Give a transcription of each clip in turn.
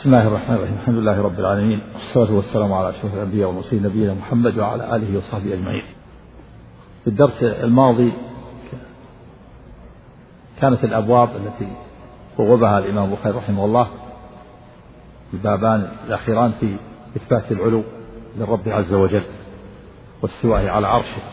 بسم الله الرحمن الرحيم. الحمد لله رب العالمين، والصلاة والسلام على أشرف الأنبياء والمرسلين نبينا محمد وعلى آله وصحبه أجمعين. في الدرس الماضي كانت الأبواب التي بوبها الإمام البخاري رحمه الله البابان الأخيران في إثبات العلو للرب عز وجل واستوائه على عرشه.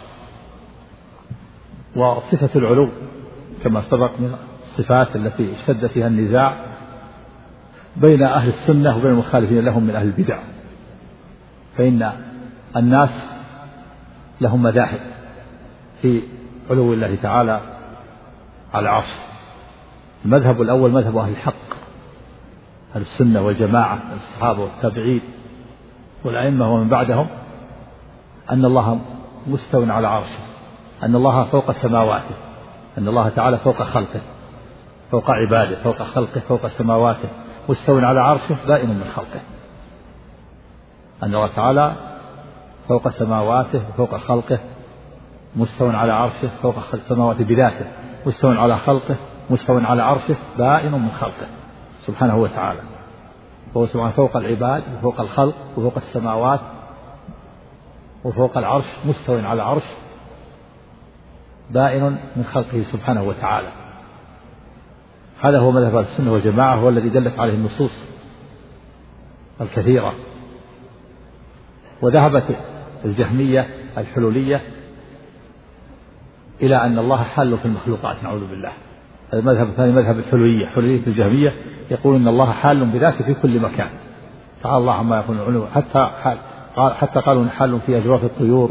وصفة العلو كما سبق من الصفات التي اشتد فيها النزاع بين أهل السنة وبين المخالفين لهم من أهل البدع، فإن الناس لهم مذاهب في علو الله تعالى على عرشه. المذهب الأول مذهب أهل الحق، أهل السنة والجماعة، الصحابة والتابعين والأئمة ومن بعدهم، أن الله مستو على عرشه، أن الله فوق سماواته، أن الله تعالى فوق خلقه، فوق عباده، فوق خلقه، فوق سماواته، مستو على عرشه بائن من خلقه. أن الله تعالى فوق سماواته وفوق خلقه، مستو على عرشه، فوق سماواته بذاته، مستو على خلقه، مستو على عرشه بائن من خلقه سبحانه وتعالى. فهو سبحانه فوق العباد وفوق الخلق وفوق السماوات وفوق العرش، مستو على عرش بائن من خلقه سبحانه وتعالى. هذا هو مذهب السنة والجماعة، هو الذي دلت عليه النصوص الكثيرة. وذهبت الجهمية الحلولية إلى أن الله حال في المخلوقات، نعوذ بالله. المذهب الثاني مذهب الحلولية، حلولية الجهمية، يقول أن الله حال بذاته في كل مكان، تعالى الله عما يكون علو، حتى قالوا أن حال في أجواف الطيور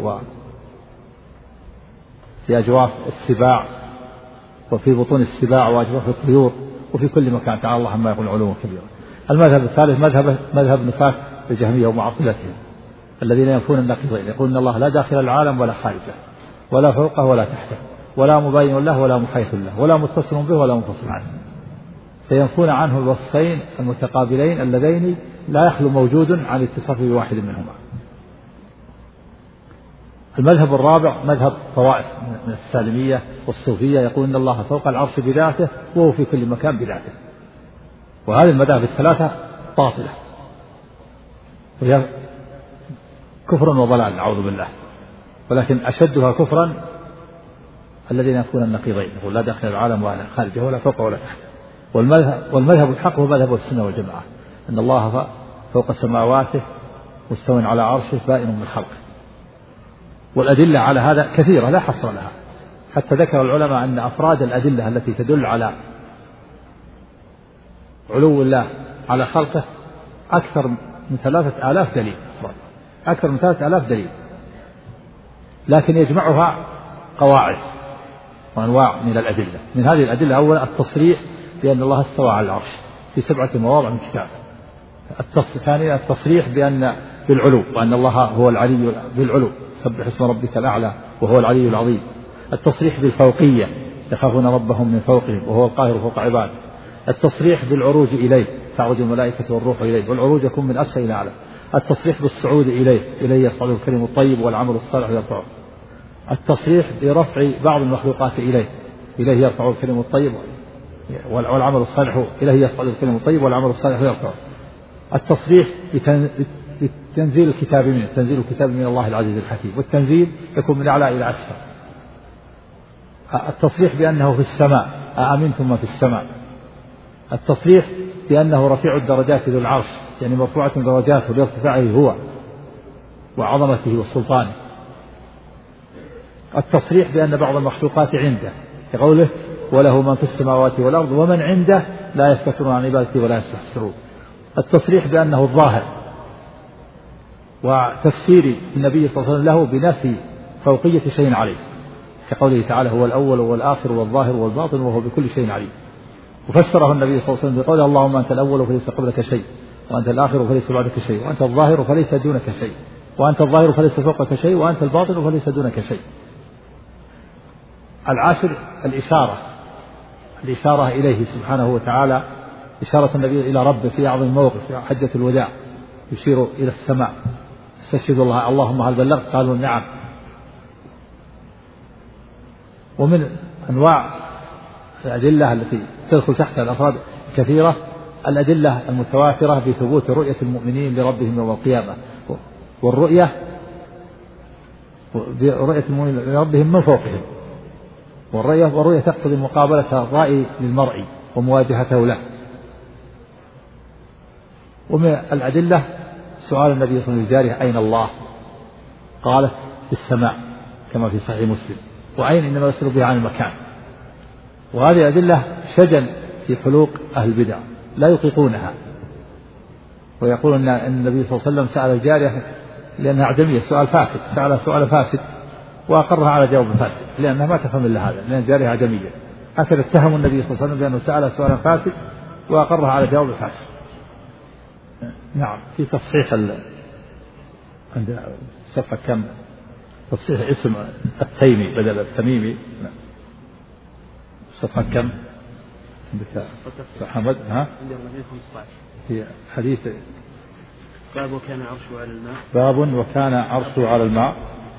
وفي أجواف السباع وفي بطون السباع وأجواف الطيور وفي كل مكان، تعالى الله عما يكون علوا كبيرا. المذهب الثالث مذهب نفاة الجهمية ومعطلتهم الذين ينفون النقيضين، يقول أن الله لا داخل العالم ولا خارجه، ولا فوقه ولا تحته، ولا مباين له ولا محيط له، ولا متصل به ولا منفصل عنه، فينفون عنه الوصفين المتقابلين اللذين لا يخلو موجود عن اتصاف بواحد منهما. المذهب الرابع مذهب طوائف من السالمية والصوفية، يقول أن الله فوق العرش بذاته وهو في كل مكان بذاته. وهذه المذاهب الثلاثة باطلة وهي كفر وضلال نعوذ بالله، ولكن أشدها كفرا الذين ينفون النقيضين، يقول لا داخل العالم ولا خارجه ولا فوق ولا تحت. والمذهب الحق هو مذهب السنة والجماعة، أن الله فوق سماواته مستو على عرشه بائن من خلقه. والأدلة على هذا كثيرة لا حصر لها، حتى ذكر العلماء أن أفراد الأدلة التي تدل على علو الله على خلقه أكثر من 3000 دليل، أكثر من 3000 دليل، لكن يجمعها قواعد وأنواع من الأدلة. من هذه الأدلة أولا التصريح بأن الله استوى على العرش في 7 مواضع من كتابه. ثانيا التصريح بالعلو، وأن الله هو العلي بالعلو، سبح اسم ربك الأعلى وهو العلي العظيم. التصريح بالفوقية، يخافون ربهم من فوقهم وهو القاهر فوق عباده. التصريح بالعروج إليه، تعرج الملائكة والروح إليه، والعروج يكون من أسفل إلى أعلى. التصريح بالصعود إليه يصعد الكلم الطيب والعمل الصالح يرفعه. التصريح برفع بعض المخلوقات إليه يرفع الكلم الطيب والعمل الصالح، إليه يصعد الكلم الطيب والعمل الصالح يرفعه. التصريح بتنزيل الكتاب منه، تنزيل الكتاب من الله العزيز الحكيم، والتنزيل يكون من أعلى إلى أسفل. التصريح بأنه في السماء، أأمنتم من في السماء. التصريح بأنه رفيع الدرجات ذو العرش، يعني مرفوعة درجاته لارتفاعه هو وعظمته وسلطانه. التصريح بأن بعض المخلوقات عنده، كقوله وله من في السماوات والأرض ومن عنده لا يستكبرون عن عبادته ولا يستحسرون. التصريح بأنه الظاهر، وتفسير النبي صلى الله عليه وسلم له بنفي فوقية شيء عليه، كقوله تعالى هو الأول والآخر والظاهر والباطن وهو بكل شيء عليم. وفسره النبي صلى الله عليه وسلم بقوله اللهم أنت الأول فليس قبلك شيء، وأنت الآخر فليس بعدك شيء، وأنت الظاهر فليس دونك شيء، وأنت الظاهر فليس فوقك شيء، وأنت الباطن فليس دونك شيء. العاشر الإشارة إليه سبحانه وتعالى، إشارة النبي إلى ربه في أعظم موقف في حجة الوداع، يشير إلى السماء، استشهد الله اللهم هل بلغت؟ قالوا نعم. ومن أنواع الأدلة التي تدخل تحت الأفراد كثيرة الأدلة المتواترة بثبوت رؤية المؤمنين لربهم يوم القيامة، رؤية المؤمنين لربهم من فوقهم، والرؤية تقتضي مقابلة الرأي للمرء ومواجهته له. ومن الأدلة سؤال النبي صلى الله عليه وسلم الجارية أين الله؟ قالت في السماء كما في صحيح مسلم، وعين إنما يسأل بها عن المكان. وهذه أدلة شجن في حلوق أهل البدع لا يطيقونها، ويقول أن النبي صلى الله عليه وسلم سأل الجارية لأنها أعجمية سؤال فاسد، سأل سؤال فاسد وأقرها على جواب فاسد لأنها ما تفهم إلا هذا، لأن الجارية أعجمية. هكذا اتهموا النبي صلى الله عليه وسلم بأنه سأل سؤالا فاسد وأقرها على جواب فاسد. نعم في تصحيح عند صفحة كم تصحيح اسم التيمي بدل التميمي، صفحة كم عندك محمد؟ ها في حديث باب وكان عرشه على الماء، باب وكان عرشه على الماء،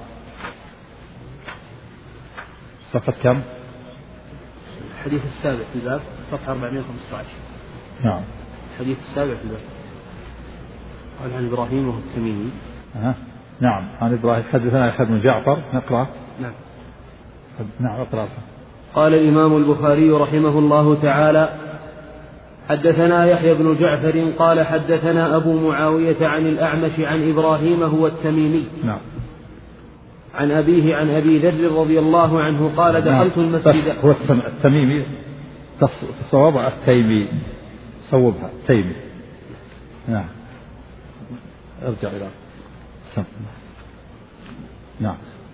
صفحة كم؟ الحديث السابع في الباب صفحة 415. نعم الحديث السابع في الباب عن إبراهيم وهو التميمي. نعم عن إبراهيم حدثنا يحيى بن جعفر، نقرأ. نعم اقرأ. قال الإمام البخاري رحمه الله تعالى: حدثنا يحيى بن جعفر قال حدثنا أبو معاوية عن الأعمش عن إبراهيم هو التميمي. نعم. عن أبيه عن أبي ذر رضي الله عنه قال: دخلت المسجد. هو التميمي تصوب التيمي، صوبها التيمي. نعم ارجع إلى نعم.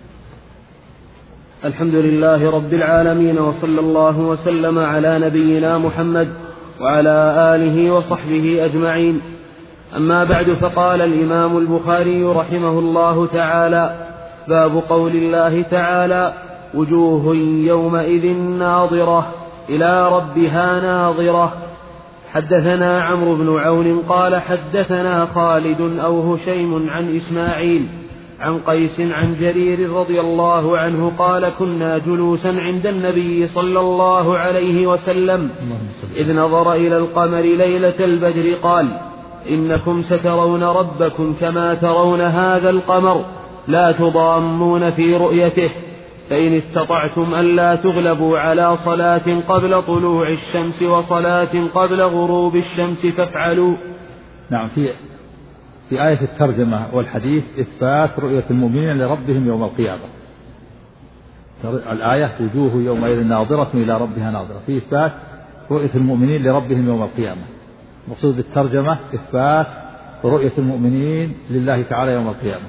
الحمد لله رب العالمين، وصلى الله وسلم على نبينا محمد وعلى آله وصحبه أجمعين. أما بعد، فقال الإمام البخاري رحمه الله تعالى: باب قول الله تعالى: وجوه يومئذ ناظرة إلى ربها ناظرة. حدثنا عمرو بن عون قال حدثنا خالد أو هشيم عن إسماعيل عن قيس عن جرير رضي الله عنه قال: كنا جلوسا عند النبي صلى الله عليه وسلم إذ نظر إلى القمر ليلة البدر قال: إنكم سترون ربكم كما ترون هذا القمر لا تضامون في رؤيته، فإن استطعتم ألا تغلبوا على صلاة قبل طلوع الشمس وصلاة قبل غروب الشمس فافعلوا. نعم في آية الترجمة والحديث إثبات رؤية المؤمنين لربهم يوم القيامة. الآية وجوه يومئذ ناظرة إلى ربها ناظرة، في إثبات رؤية المؤمنين لربهم يوم القيامة. مقصود الترجمة إثبات رؤية المؤمنين لله تعالى يوم القيامة.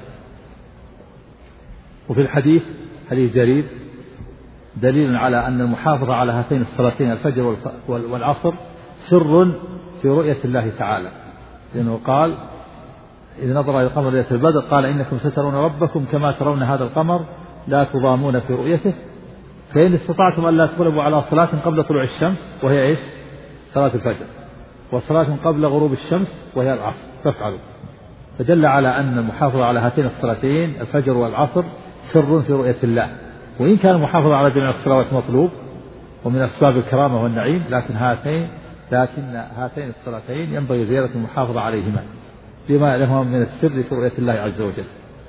وفي الحديث حديث جرير دليل على أن المحافظة على هاتين الصلاتين الفجر والعصر سر في رؤية الله تعالى، لأنه قال: إذ نظر إلى القمر ليلة البدر قال: إنكم سترون ربكم كما ترون هذا القمر لا تضامون في رؤيته، فإن استطعتم ألا تغلبوا على صلاة قبل طلوع الشمس وهي إيش؟ صلاة الفجر، وصلاة قبل غروب الشمس وهي العصر فافعلوا. فدل على أن المحافظة على هاتين الصلاتين الفجر والعصر سر في رؤية الله، وإن كان المحافظة على جميع الصلوات مطلوب ومن أسباب الكرامة والنعيم، لكن هاتين الصلاتين ينبغي زيادة المحافظة عليهما لما لهما من السر في رؤية الله عز وجل.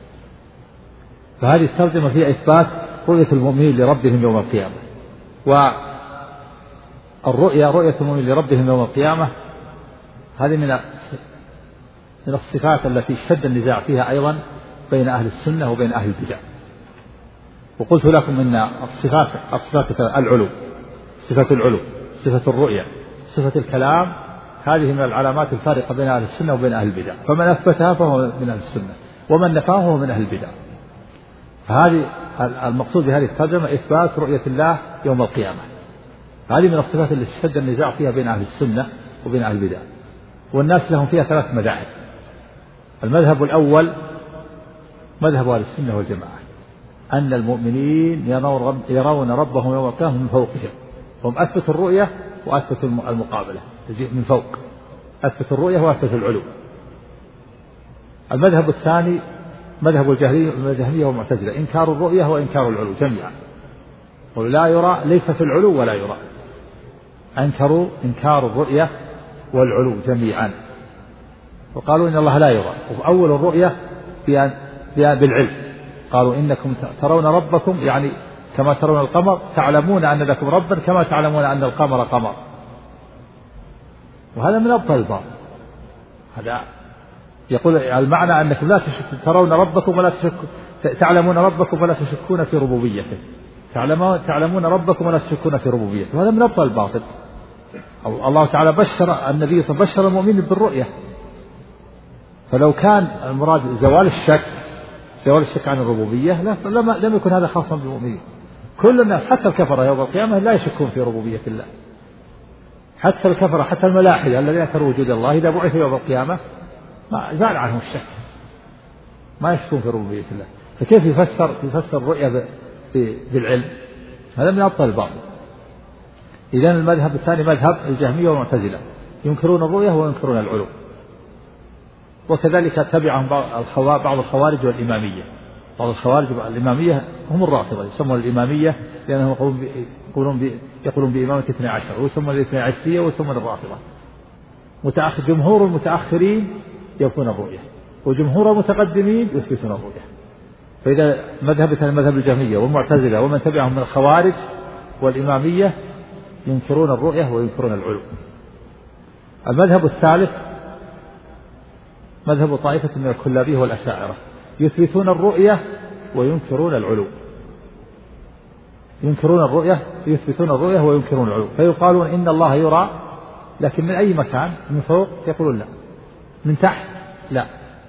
فهذه الترجمة فيها إثبات رؤية المؤمنين لربهم يوم القيامة. رؤية المؤمنين لربهم يوم القيامة هذه من الصفات التي اشتد النزاع فيها أيضا بين أهل السنة وبين أهل البدع. وقلت لكم أن الصفات العلو، صفة العلو، صفة الرؤية، صفة الكلام، هذه من العلامات الفارقة بين أهل السنة وبين أهل البدع، فمن أثبتها فهو من أهل السنة ومن نفاها فهو من أهل البدع. فهذه المقصود بهذه الترجمة إثبات رؤية الله يوم القيامة. هذه من الصفات التي اشتد النزاع فيها بين أهل السنة وبين أهل البدع، والناس لهم فيها 3 مذاهب. المذهب الأول مذهب أهل السنة والجماعة، أن المؤمنين يرون ربهم يوم القيامة من فوقهم، هم أثبتوا الرؤية وأثبتوا المقابلة من فوق، أثبتوا الرؤية وأثبتوا العلو. المذهب الثاني مذهب الجهمية والمعتزلة، إنكار الرؤية وإنكار العلو جميعا، ولا يرى، ليس في العلو ولا يرى. أنكروا إنكار الرؤية والعلو جميعا. وقالوا إن الله لا يرى. وأول الرؤية بالعلم، قالوا إنكم ترون ربكم يعني كما ترون القمر، تعلمون أن لكم ربا كما تعلمون أن القمر قمر. وهذا من أبطل الباطل. هذا يقول المعنى أنكم لا ترون ربكم ولا تعلمون ربكم ولا تشكون في ربوبيته، تعلمون ربكم ولا تشكون في ربوبيته. وهذا من أبطل الباطل. الله تعالى بشر النبي صلى الله عليه وسلم، بشر المؤمنين بالرؤية. فلو كان المراد زوال الشك عن الربوبية لم يكن هذا خاصا بالمؤمنين. كل الناس حتى الكفرة يوم القيامة لا يشكون في ربوبية الله، حتى الكفرة حتى الملاحدة الذين ينكروا وجود الله إذا بعث يوم القيامة ما زال عنهم الشك، ما يشكون في ربوبية الله. فكيف يفسر الرؤية بالعلم؟ هذا من أبطل الباطل. إذن المذهب الثاني مذهب الجهمية والمعتزلة، ينكرون الرؤية وينكرون العلو. وكذلك تبعهم بعض الخوارج والإمامية. بعض الخوارج والإمامية هم الرافضة، يسمون الإمامية لأنهم يقولون بإمامة 12، ويسمون الاثني عشرية ويسمون الرافضة. جمهور المتأخرين ينفون الرؤية، وجمهور المتقدمين يثبتون الرؤية. فإذا مذهب الجهمية والمعتزلة ومن تبعهم من الخوارج والإمامية ينكرون الرؤية وينكرون العلو. المذهب الثالث مذهب طائفة من الكلابية والأشاعرة، يثبتون الرؤية وينكرون العلو. يثبتون الرؤية وينكرون العلو، فيقالون إن الله يرى، لكن من أي مكان؟ من فوق يقولون لا، من تحت لا،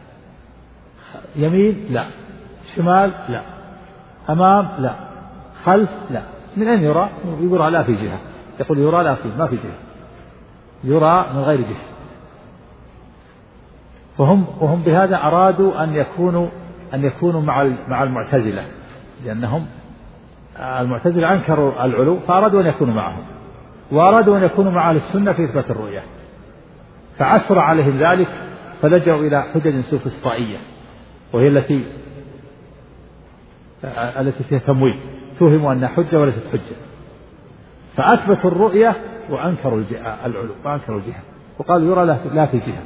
يمين لا، شمال لا، أمام لا، خلف لا. من أين يرى؟ يرى لا في جهة، يقول يرى لا في ما في جهة، يرى من غير جهة. وهم بهذا أرادوا أن يكونوا مع المعتزلة، لأنهم المعتزلة أنكروا العلو فأرادوا أن يكونوا معهم، وأرادوا أن يكونوا مع أهل السنة في إثبات الرؤية، فعسر عليهم ذلك فلجأوا إلى حجج سوفسطائية، وهي التي فيها تمويل، توهموا أنها حجة وليست حجة، فأثبتوا الرؤية وأنكروا العلو وأنكروا الجهة، وقالوا يرى لا في جهة.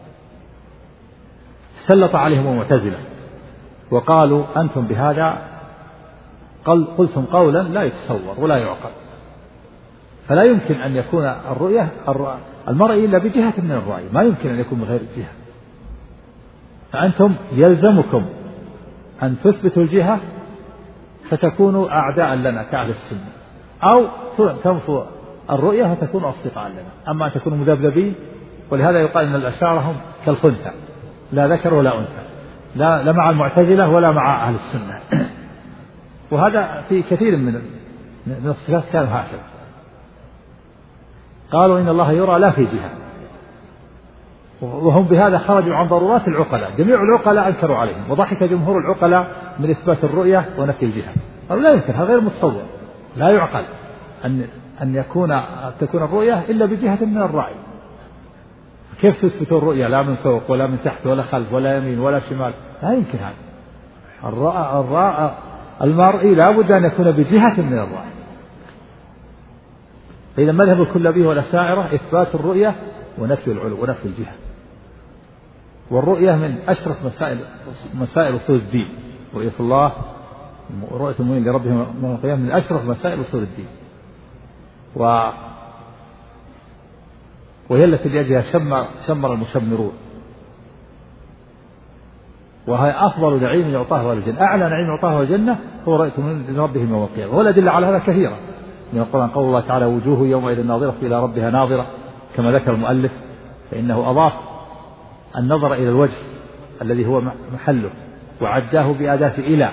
سلط عليهم المعتزلة وقالوا أنتم بهذا قلتم قولا لا يتصور ولا يعقل، فلا يمكن أن يكون الرؤية المرئي إلا بجهة من الرأي، ما يمكن أن يكون من غير الجهة. فأنتم يلزمكم أن تثبتوا الجهة فتكونوا أعداء لنا كأهل السنة، أو تنفوا الرؤية فتكونوا أصدقاء لنا. أما أن تكونوا مذبذبين، ولهذا يقال أن الأشاعرة هم كالخنثى، لا ذكر ولا أنثى، لا مع المعتزلة ولا مع أهل السنة. وهذا في كثير من الصفات كانوا هكذا. قالوا إن الله يرى لا في جهة، وهم بهذا خرجوا عن ضرورات العقلاء. جميع العقلاء أنكروا عليهم، وضحك جمهور العقلاء من إثبات الرؤية ونفي الجهة. قالوا لا يمكن، هذا غير متصور، لا يعقل أن تكون الرؤية إلا بجهة من الرأي. كيف تثبتوا الرؤية لا من فوق ولا من تحت ولا خلف ولا يمين ولا شمال؟ لا يمكن هذا. المرئي لا بد أن يكون بجهة من الرأي. فإذا مذهب الكلابية والأشاعرة إثبات الرؤية ونفي العلو ونفي الجهة. والرؤية من أشرف مسائل أصول الدين، رؤية الله ورؤية المؤمن لربهم يوم القيامة من أشرف مسائل أصول الدين، وهي التي لأجلها شمر المشمرون، وهي أفضل نعيم يعطاه أهل الجنة. أعلى نعيم يعطاه أهل الجنة هو رؤية المؤمن لربهم يوم القيامة. والأدلة على هذا كثيرة من القرآن. قول الله تعالى وجوه يومئذ ناظرة إلى ربها ناظرة، كما ذكر المؤلف، فإنه أضاف النظر إلى الوجه الذي هو محله وعداه بأداة إلى،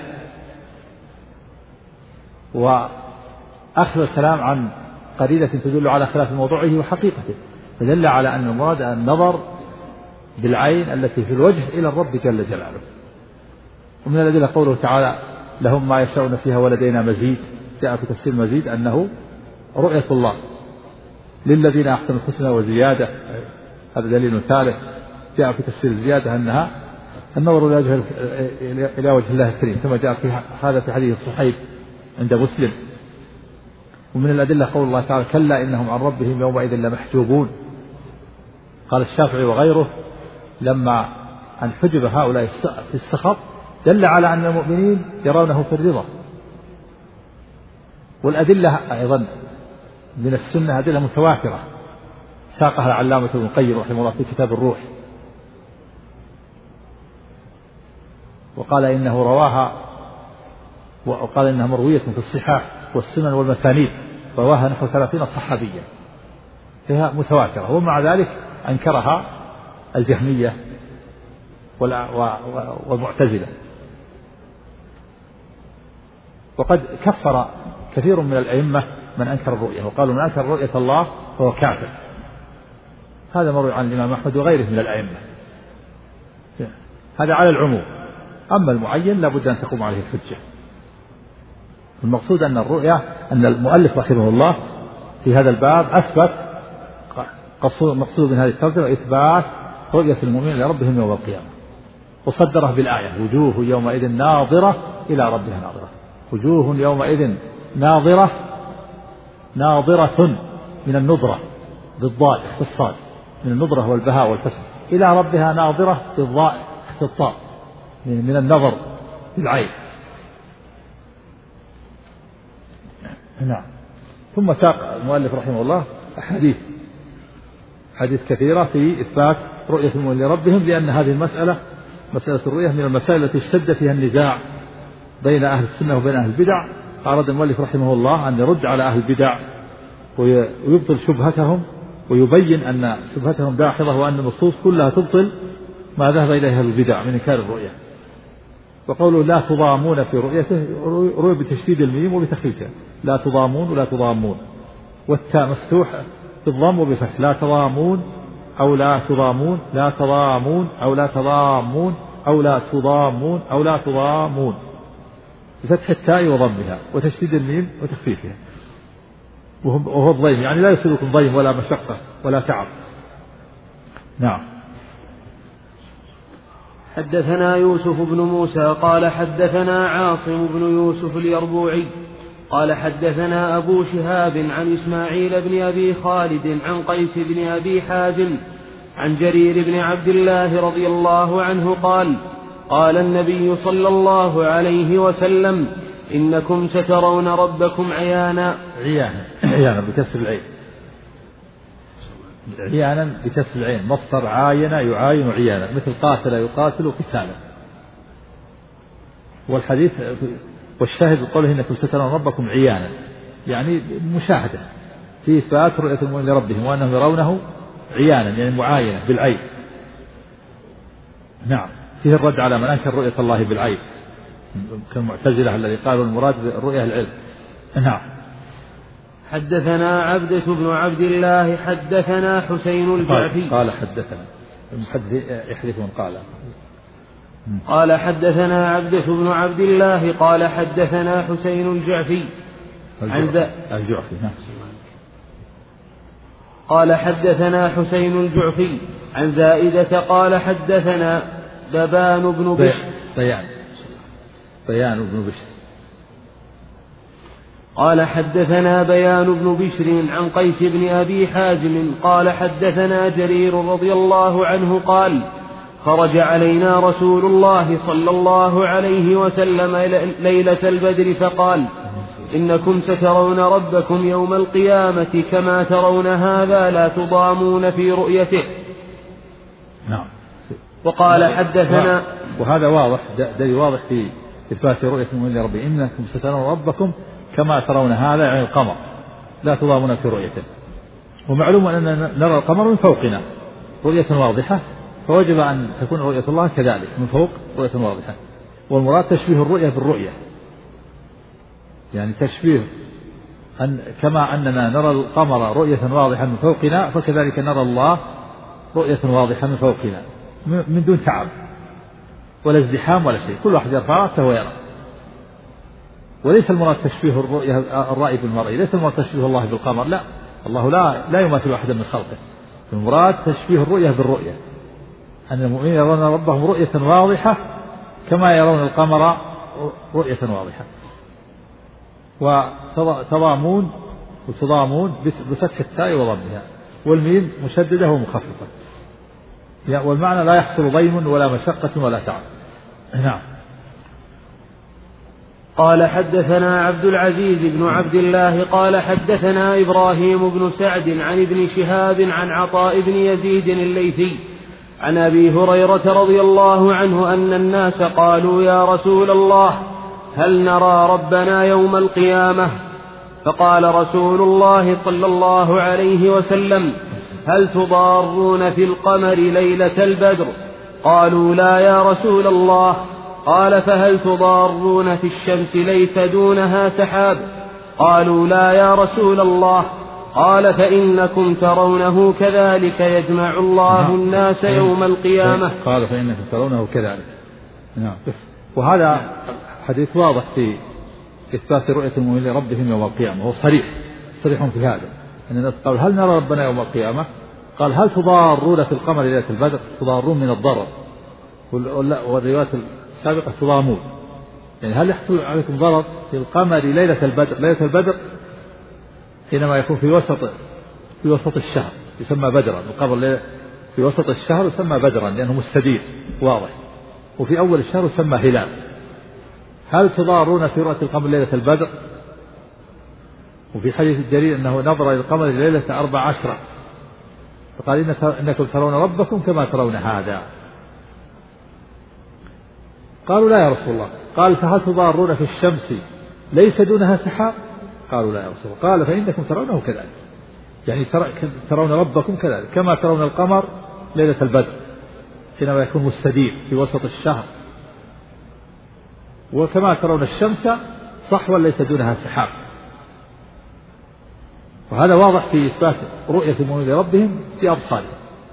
وأخذ الكلام عن قرينة تدل على خلاف موضوعه وحقيقته، فدل على أن المراد النظر بالعين التي في الوجه إلى الرب جل جلاله. ومن الأدلة قوله تعالى لهم ما يشاءون فيها ولدينا مزيد، جاء في تفسير مزيد أنه رؤية الله للذين أحسنوا الحسنى وزيادة، هذا دليل ثالث. جاء في تفسير الزيادة أنها النظر إلى وجه الله الكريم، كما جاء في هذا في حديث الصحيح عند مسلم. ومن الأدلة قول الله تعالى كلا إنهم عن ربهم يومئذ لمحجوبون، قال الشافعي وغيره لما أن حجب هؤلاء في السخط دل على أن المؤمنين يرونه في الرضا. والأدلة أيضا من السنة أدلة متواترة ساقها العلامة ابن القيم رحمه الله في كتاب الروح، وقال إنه رواها، وقال إنها مروية في الصحاح والسنن والمسانيد، رواها نحو 30 صحابيا، فيها متواترة. ومع ذلك أنكرها الجهمية والمعتزلة. وقد كفر كثير من الأئمة من أنكر الرؤية، وقالوا من أنكر رؤية الله فهو كافر. هذا مروي عن الإمام أحمد وغيره من الأئمة. هذا على العموم. أما المعين لا بد أن تقوم عليه الحجة. المقصود أن الرؤية، أن المؤلف رحمه الله في هذا الباب أثبت، مقصود من هذه الترجمة إثبات رؤية المؤمنين لربهم يوم القيامة، وصدره بالآية وجوه يومئذ ناظرة إلى ربها ناظرة. وجوه يومئذ ناظرة، ناظرة من النظرة بالضاد اختصاص، من النظرة والبهاء والحسن، إلى ربها ناظرة بالضاء اختصاص، من النظر بالعين. نعم. ثم ساق المؤلف رحمه الله حديث كثيرة في إثبات رؤية المؤمنين لربهم، لأن هذه المسألة، مسألة الرؤية، من المسائل التي اشتد فيها النزاع بين أهل السنة وبين أهل البدع. أراد المؤلف رحمه الله أن يرد على أهل البدع ويبطل شبهتهم، ويبين أن شبهتهم داحضة، وأن النصوص كلها تبطل ما ذهب إليها البدع من إنكار الرؤية. وقوله لا تضامون في رؤيته روي بتشديد الميم وبتخفيفها، لا تضامون ولا تضامون، والتاء مفتوح بالضم وبفتح، لا تضامون أو لا تضامون، لا تضامون أو لا تضامون أو لا تضامون أو لا تضامون، بفتح التاء وضمها وتشديد الميم وتخفيفها. وهو الضيم، يعني لا يصيبكم ضيم ولا مشقة ولا تعب. نعم. حدثنا يوسف بن موسى قال حدثنا عاصم بن يوسف اليربوعي قال حدثنا أبو شهاب عن إسماعيل بن أبي خالد عن قيس بن أبي حازم عن جرير بن عبد الله رضي الله عنه قال قال النبي صلى الله عليه وسلم إنكم سترون ربكم عيانا بكسر العين، عيانا بكسر العين، مصدر عاين يعاين عيانا، مثل قاتل يقاتل قتالا. والحديث والشاهد بقوله إنكم سترون ربكم عيانا، يعني مشاهدة، في إثبات رؤية المؤمنين لربهم وأنهم يرونه عيانا، يعني معاينة بالعين. نعم. فيه الرد على من أنكر رؤية الله بالعين كالمعتزلة الذي قالوا المراد بالرؤية العلم. نعم. حدثنا عبدة بن عبد الله حدثنا حسين الجعفي قال حدثنا المحدث يحدث من قال حدثنا عبدة بن عبد الله قال حدثنا حسين الجعفي قال حدثنا حسين الجعفي عن زائدة قال حدثنا بيان بن بشر قال حدثنا بيان بن بشر عن قيس بن أبي حازم قال حدثنا جرير رضي الله عنه قال خرج علينا رسول الله صلى الله عليه وسلم ليلة البدر فقال إنكم سترون ربكم يوم القيامة كما ترون هذا لا تضامون في رؤيته. نعم. وقال حدثنا، وهذا واضح، دليل واضح في إثبات رؤية المؤمنين لربهم، إنكم سترون ربكم كما ترون هذا، يعني القمر لا تضامون في رؤيته. ومعلوم أننا نرى القمر من فوقنا رؤية واضحة، فوجب أن تكون رؤية الله كذلك من فوق رؤية واضحة. والمراد تشبيه الرؤية بالرؤية، يعني تشبيه كما أننا نرى القمر رؤية واضحة من فوقنا، فكذلك نرى الله رؤية واضحة من فوقنا من دون تعب ولا ازدحام ولا شيء، كل واحد يرفع رأسه ويرى. وليس المراد تشبيه الرؤية الرأي بالمرئي، ليس المراد تشبيه الله بالقمر، لا، الله لا يماثل أحدا من خلقه. المراد تشبيه الرؤية بالرؤية، أن المؤمنين يرون ربهم رؤية واضحة كما يرون القمر رؤية واضحة. وتضامون بفتح التاء وضمها، والميم مشددة ومخففة. والمعنى لا يحصل ضيم ولا مشقة ولا تعب. نعم. قال حدثنا عبد العزيز بن عبد الله قال حدثنا إبراهيم بن سعد عن ابن شهاب عن عطاء بن يزيد الليثي عن أبي هريرة رضي الله عنه أن الناس قالوا يا رسول الله هل نرى ربنا يوم القيامة؟ فقال رسول الله صلى الله عليه وسلم هل تضارون في القمر ليلة البدر؟ قالوا لا يا رسول الله. قال فهل تضارون في الشمس ليس دونها سحاب؟ قالوا لا يا رسول الله. قال فإنكم ترونه كذلك يجمع الله الناس يوم القيامة. قال فإنكم ترونه كذلك. نعم. وهذا حديث واضح في إثبات رؤية المؤمنين لربهم يوم القيامة، هو صريح في هذا أن الناس قال هل نرى ربنا يوم القيامة؟ قال هل تضارون في القمر ليلة البدر؟ تضارون من الضرر، والروايات السابقة تضامون، يعني هل يحصل عليكم ضرر في القمر ليلة البدر؟ ليلة البدر حينما يكون في وسط الشهر يسمى بدرا، القمر في وسط الشهر يسمى بدرا لأنه مستدير واضح، وفي أول الشهر يسمى هلال. هل تضارون في رؤية القمر ليلة البدر؟ وفي حديث الجرير أنه نظر إلى القمر ليلة 14 فقال إنكم ترون ربكم كما ترون هذا. قالوا لا يا رسول الله. قال فهل تضارون في الشمس ليس دونها سحاب؟ قالوا لا يا رسول الله. قال فإنكم ترونه كذلك، يعني ترون ربكم كذلك كما ترون القمر ليلة البدر حينما يكون مستدير في وسط الشهر، وكما ترون الشمس صحوا ليس دونها سحاب. وهذا واضح في إثبات رؤية المؤمنين لربهم في أبصارهم.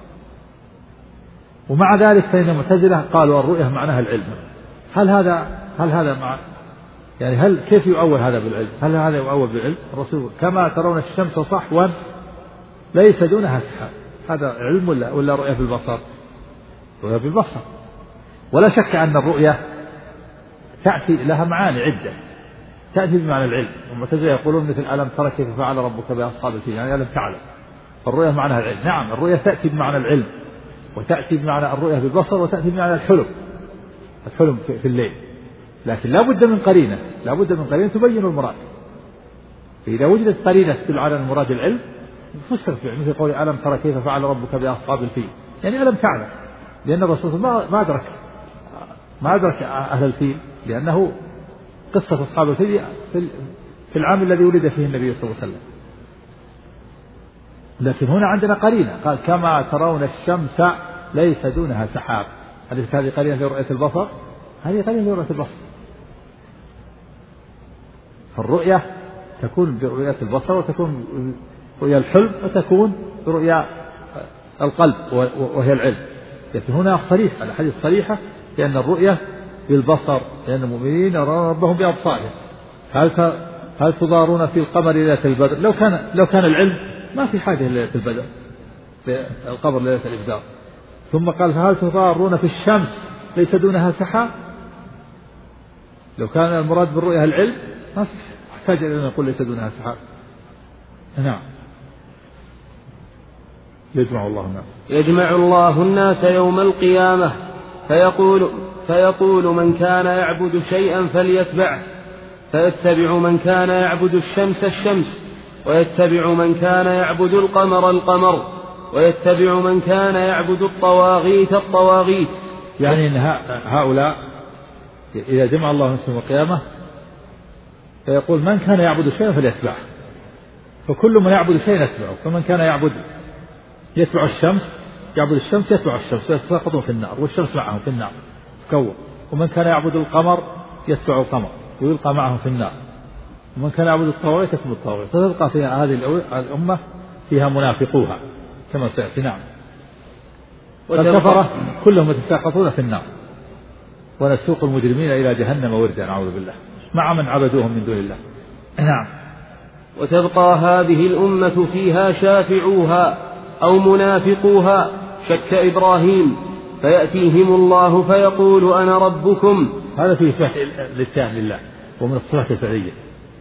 ومع ذلك فإن المعتزلة قالوا الرؤية معناها العلم. هل هذا مع يعني كيف يؤول هذا بالعلم؟ هل هذا يؤول بالعلم؟ الرسول كما ترون الشمس صحوا ليس دونها سحاب، هذا علم ولا رؤية بالبصر؟ رؤية بالبصر. ولا شك أن الرؤية تأتي لها معاني عدة، تأتي بمعنى العلم. والمعتزلة يقولون مثل ألم ترى كيف فعل ربك بأصحاب الفيل، يعني ألم تعلم. الرؤية معناها العلم. نعم الرؤية تأتي بمعنى العلم، وتأتي بمعنى الرؤية بالبصر، وتأتي بمعنى الحلم في الليل. لكن لا بد من قرينة تبين المراد. فإذا وجدت قرينة تدل على المراد العلم فسر فيه، مثل قول ألم ترى كيف فعل ربك بأصحاب الفيل، يعني ألم تعلم، لأن الرسول ما أدرك أهل الفيل، لأنه قصة أصحاب الفيل في العام الذي ولد فيه النبي صلى الله عليه وسلم. لكن هنا عندنا قرينة، قال كما ترون الشمس ليس دونها سحاب. هذه قرينة لرؤية البصر، هذه قرينة لرؤية البصر. فالرؤية تكون برؤية البصر، وتكون رؤية الحلم، وتكون برؤية القلب وهي العلم. لكن هنا صريح، الحديث صريحة لأن الرؤية بالبصر، لأن المؤمنين يرون ربهم بأبصارهم. هل تضارون في القمر ليلة البدر؟ لو كان العلم ما في حاجة ليلة البدر، القمر ليلة الإبدار. ثم قال فهل تضارون في الشمس ليس دونها سحاب؟ لو كان المراد بالرؤية العلم ما احتاج إلى أن نقول ليس دونها سحاب. نعم. يجمع الله الناس يوم القيامة فيقول من كان يعبد شيئا فليتبعه، فيتبع من كان يعبد الشمس، ويتبع من كان يعبد القمر، ويتبع من كان يعبد الطواغيت. يعني إن هؤلاء إذا جمع الله الناس يوم القيامة فيقول من كان يعبد شيئا فليتبعه، فكل من يعبد شيئا يتبعه. فمن كان يتبع الشمس يعبد الشمس يتبع الشمس ويسقطون في النار، والشمس معهم في النار تكور. ومن كان يعبد القمر يتبع القمر ويلقى معهم في النار. ومن كان يعبد الطواغيت يتبع الطواغيت. فتلقى فيها هذه الأمة فيها منافقوها كما سيأتي. نعم. فالكفرة كلهم يتساقطون في النار، ونسوق المجرمين إلى جهنم وردا، نعوذ بالله، مع من عبدوهم من دون الله. نعم. وتبقى هذه الأمة فيها شافعوها أو منافقوها شك إبراهيم، فيأتيهم الله فيقول أنا ربكم. هذا فيه إثبات الاتيان لله، ومن الصفات الفعلية.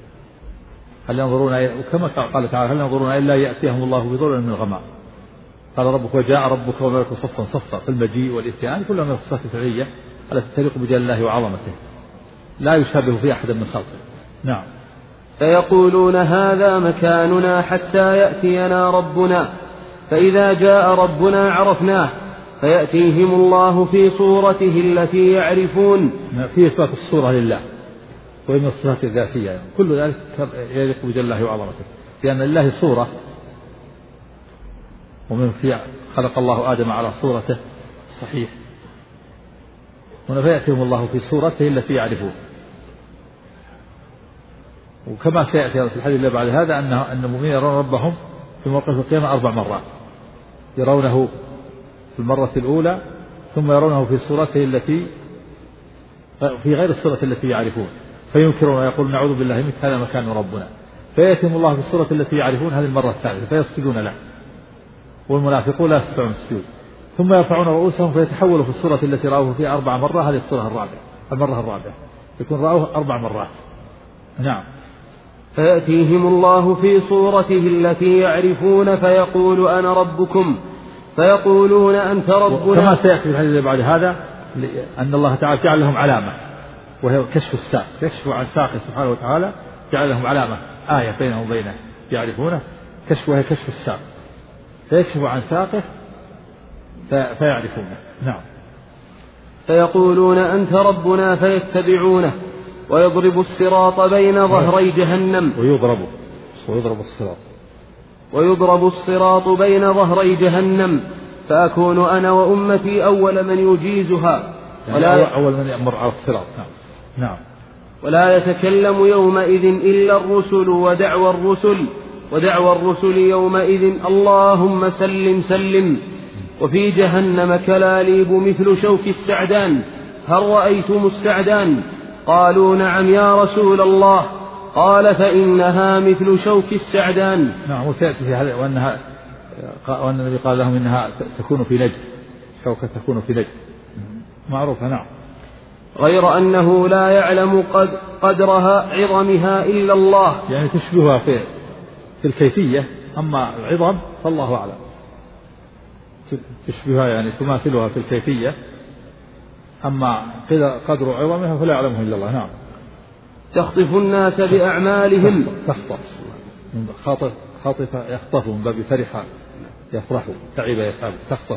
هل ينظرون، وكما قال تعالى هل ينظرون إلا يأتيهم الله بظلل من الغمام. قال ربك وجاء ربك وملك صفا صفا، في المجيء والإتيان كلها من الصفات الفعلية التي تليق بجلال الله وعظمته لا يشابه في أحد من خلقه. نعم. فيقولون هذا مكاننا حتى يأتينا ربنا، فإذا جاء ربنا عرفناه، فيأتيهم الله في صورته التي يعرفون. في إثبات الصورة لله ومن الصفات الذاتية، يعني كل ذلك يليق بجلال الله وعظمته، لأن لله صورة، ومن في خلق الله آدم على صورته صحيح، هنا فيأتيهم الله في صورته التي يعرفون. وكما سيأتي في الحديث اللي بعد هذا أن المؤمنين يرون ربهم في موقف القيامة 4 مرات، يرونه في المرة الأولى، ثم يرونه في صورته التي في غير الصورة التي يعرفون، فينكرون ويقولون نعوذ بالله منك هذا مكان ربنا، فيأتيهم الله في الصورة التي يعرفون هذه المرة الثالثة فيسجدون له، والمنافقون لا يستطيعون السجود، ثم يرفعون رؤوسهم فيتحولوا في الصورة التي رأوه فيها 4 مرات، هذه المرة الرابعة يكون رأوه 4 مرات. نعم. فيأتيهم الله في صورته التي يعرفون فيقول أنا ربكم، فيقولون أنت ربنا. كما سيأتي في الحديث بعد هذا أن الله تعالى جعل لهم علامة وهي كشف الساق، يكشف عن ساقه سبحانه وتعالى، جعل لهم علامة آية بينهم وبينه يعرفونه، وهي كشف الساق، فيكشف عن ساقه فيعرفونه. نعم. فيقولون أنت ربنا فيتبعونه، ويضرب الصراط بين ظهري جهنم، ويضرب الصراط بين ظهري جهنم، فأكون أنا وأمتي أول من يجيزها، يعني أول من يأمر على الصراط. نعم. ولا يتكلم يومئذ إلا الرسل ودعوى الرسل يومئذ اللهم سلم سلم. وفي جهنم كلاليب مثل شوك السعدان، هل رأيتم السعدان؟ قالوا نعم يا رسول الله، قال فإنها مثل شوك السعدان. نعم. وسيأتي في هذا وأن النبي قال لهم إنها تكون في نجد، شوكة تكون في نجد معروفة. نعم. غير أنه لا يعلم قدرها عظمها إلا الله، يعني تشبهها في الكيفية، أما العظم فالله أعلم، تشبهها يعني تماثلها في الكيفية، أما قدر عظمها فلا يعلمه إلا الله. نعم. تخطف الناس بأعمالهم، خاطف يخطف من باب فرح يفرح، تعب يتعب،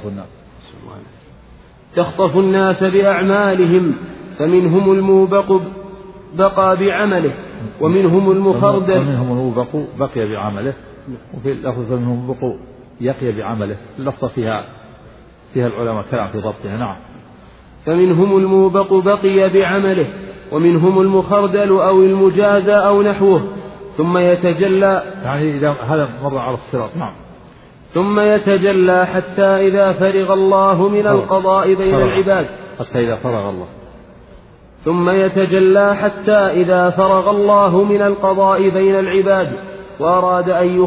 تخطف الناس بأعمالهم، فمنهم الموبق بقى بعمله، ومنهم المخردل، ومنهم الموبق بقي بعمله، وفي اللفظ منهم الموبق يقي بعمله، اللفظة فيها العلماء كلام في ضبطها. نعم. فمنهم الموبق بقي بعمله، ومنهم المخردل أو المجازى أو نحوه، ثم يتجلى، يعني إذا هذا مر على الصراط. نعم. ثم يتجلى حتى إذا فرغ الله من القضاء بين العباد، ثم يتجلى حتى إذا فرغ الله من القضاء بين العباد، وأراد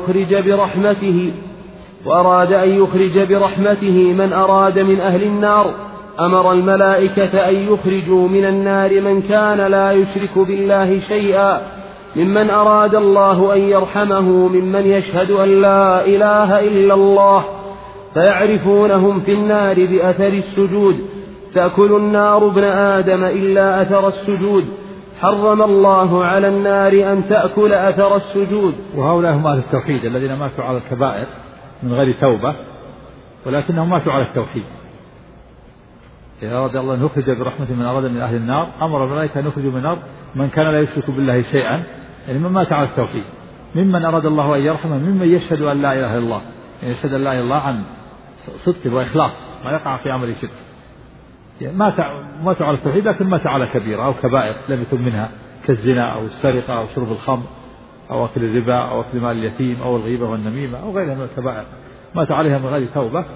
أن يخرج برحمته من أراد من أهل النار، أمر الملائكة أن يخرجوا من النار من كان لا يشرك بالله شيئا، ممن أراد الله أن يرحمه ممن يشهد أن لا إله إلا الله، فيعرفونهم في النار بأثر السجود، تأكل النار ابن آدم إلا أثر السجود، حرم الله على النار أن تأكل أثر السجود. وهؤلاء هم أهل التوحيد الذين ماتوا على الكبائر من غير توبة، ولكنهم ماتوا على التوحيد. إذا أراد الله أن يخرج برحمته من أراد من أهل النار، أمر الملائكة أن يخرجوا من النار من كان لا يشرك بالله شيئا، يعني من مات على التوحيد، ممن أراد الله أن يرحمه ممن يشهد أن لا إله إلا الله، يعني يشهد أن لا إله إلا الله عن صدق وإخلاص ما يقع في عمل شرك، يعني ماتوا على التوحيد لكن مات على كبيرة أو كبائر لم يتم منها، كالزنا أو السرقة أو شرب الخمر أو أكل الربا أو أكل مال اليتيم أو الغيبة والنميمة أو غيرها من الكبائر، مات عليها من غير توبة،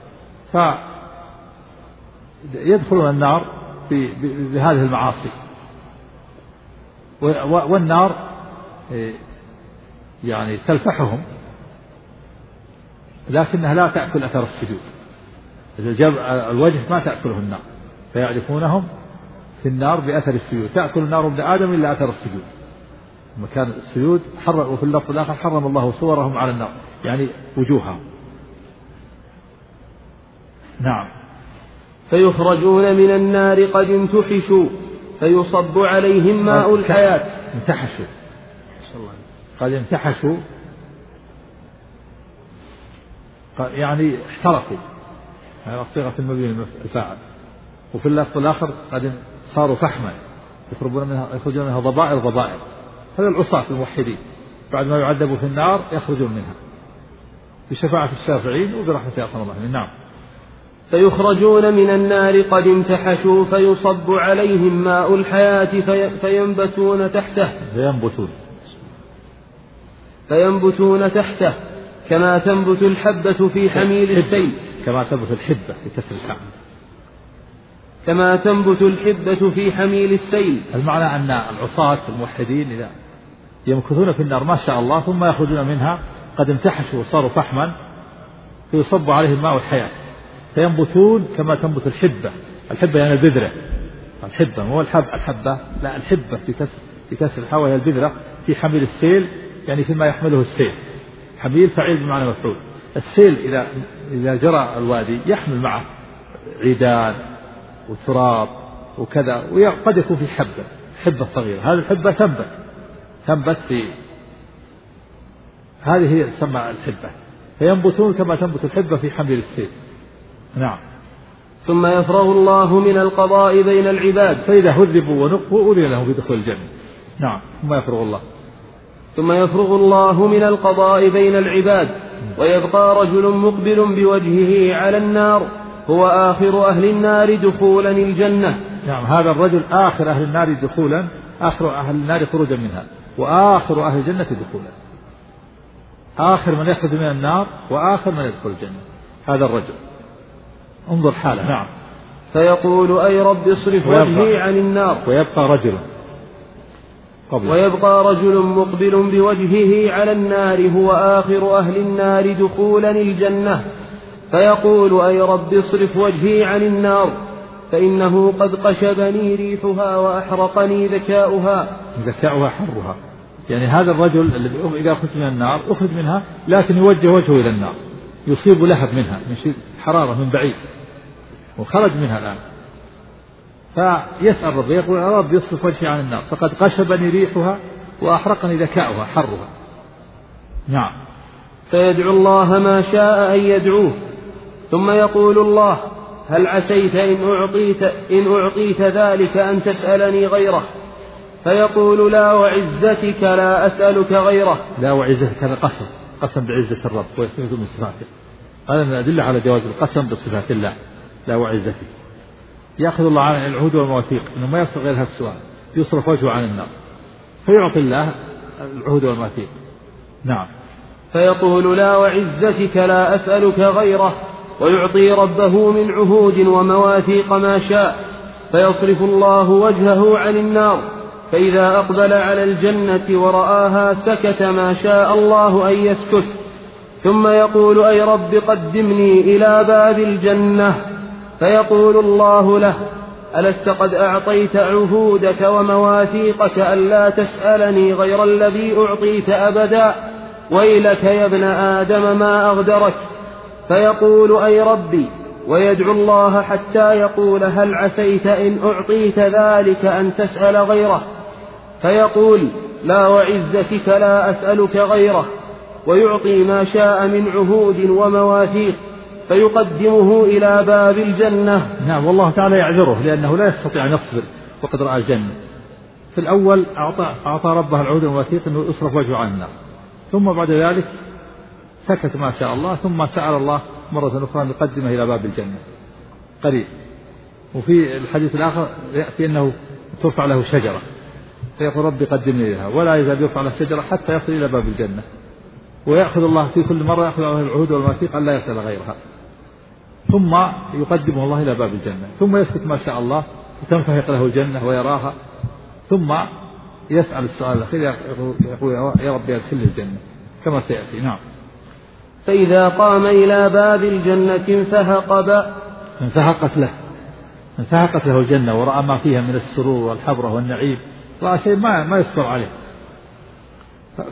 يدخلون النار بهذه المعاصي. والنار يعني تلفحهم لكنها لا تأكل أثر السجود، الوجه ما تأكله النار، فيعرفونهم في النار بأثر السجود، تأكل النار ابن آدم إلا أثر السجود، مكان السجود وفي اللفظ الآخر حرم الله صورهم على النار، يعني وجوههم. نعم. فيخرجون من النار قد انتحشوا فيصب عليهم ماء الحياة. انتحشوا قد انتحشوا يعني احترقوا، يعني صيغة المبني الفاعل. وفي اللفظ الآخر قد صاروا فحما يخرجون منها ضبائر. هذا العصاة الموحدين بعد ما يعذبوا في النار يخرجون منها بشفاعة الشافعين وبرحمة أرحم الراحمين. نعم. فيخرجون من النار قد انتحشوا فيصب عليهم ماء الحياة فينبتون تحته كما تنبت الحبة في حميل السيل. كما تنبت الحبة بكسر الحاء. كما تنبت الحبة في حميل السيل. المعنى أن العصاة الموحدين إذا يمكثون في النار ما شاء الله ثم يخرجون منها قد انتحشوا وصاروا فحما فيصب عليهم ماء الحياة فينبتون كما تنبت الحبة يعني البذرة. الحبة مو الحبة لا، الحبة في كسر الحاء وهي البذرة في حميل السيل، يعني فيما يحمله السيل. حميل فعيل بمعنى مفعول. السيل إذا جرى الوادي يحمل معه عيدان وتراب وكذا، وقد يكون في حبة صغيرة. هذه الحبة تنبت في هذه هي تسمى الحبة. فينبتون كما تنبت الحبة في حميل السيل. نعم. ثم يفرغ الله من القضاء بين العباد. فإذا هذبوا ونقوا أذن لهم بدخول الجنة. نعم. ثم يفرغ الله من القضاء بين العباد ويبقى رجل مقبل بوجهه على النار هو آخر أهل النار دخولا الجنة. نعم. هذا الرجل آخر أهل النار دخولا، آخر أهل النار خروجا منها، وآخر أهل الجنة دخولا. آخر من يخرج من النار وآخر من يدخل الجنة هذا الرجل. انظر حاله. نعم. فيقول أي رب اصرف وجهي عن النار. ويبقى رجل مقبل بوجهه على النار هو آخر أهل النار دخولا الجنة فيقول أي رب اصرف وجهي عن النار فإنه قد قشبني ريحها وأحرقني ذكاؤها حرها. يعني هذا الرجل الذي إذا أخرج من النار أخرج منها لكن يوجه وجهه إلى النار، يصيب لهب منها من حرارة من بعيد وخرج منها الآن، فيسأل ربي يقول يا رب يصرف وجهي عن النار فقد قشبني ريحها وأحرقني ذكاؤها حرها. نعم. فيدعو الله ما شاء أن يدعوه ثم يقول الله هل عسيت إن أعطيت ذلك أن تسألني غيره؟ فيقول لا وعزتك لا أسألك غيره. لا وعزتك هذا قسم بعزة الرب ويستمد من صفاته. هذا من الأدلة على جواز القسم بصفات الله. لا وعزتك يأخذ الله عن العهود والمواثيق إنه ما يصل غير هذا السؤال، يصرف وجهه عن النار فيعطي الله العهود والمواثيق. نعم. فيقول لا وعزتك لا أسألك غيره ويعطي ربه من عهود ومواثيق ما شاء فيصرف الله وجهه عن النار فإذا أقبل على الجنة ورآها سكت ما شاء الله أن يسكت ثم يقول أي رب قدمني إلى باب الجنة فيقول الله له ألست قد أعطيت عهودك ومواثيقك ألا تسألني غير الذي أعطيت أبدا ويلك يا ابن آدم ما أغدرك. فيقول أي ربي ويدعو الله حتى يقول هل عسيت إن أعطيت ذلك أن تسأل غيره؟ فيقول لا وعزتك لا أسألك غيره ويعطي ما شاء من عهود ومواثيق فيقدمه إلى باب الجنة. نعم. والله تعالى يعذره لأنه لا يستطيع أن يصبر وقد رأى الجنة. في الأول أعطى ربه العهود والمواثيق أنه يصرف وجهه عن النار، ثم بعد ذلك سكت ما شاء الله، ثم سأل الله مرة أخرى أن يقدمه إلى باب الجنة قريب. وفي الحديث الآخر يأتي أنه ترفع له شجرة فيقول ربي قدمني لها، ولا يزال يرفع له الشجرة حتى يصل إلى باب الجنة، ويأخذ الله في كل مرة يأخذ له العهود والمواثيق أن لا يسأل غيرها، ثم يقدمه الله إلى باب الجنة، ثم يسكت ما شاء الله وتنفهق له الجنة ويراها، ثم يسأل السؤال الأخير يقول يا ربي أدخلني الجنة كما سيأتي. نعم. فإذا قام إلى باب الجنة انفهقت له الجنة ورأى ما فيها من السرور والحبرة والنعيم، رأى شيء ما يصبر عليه،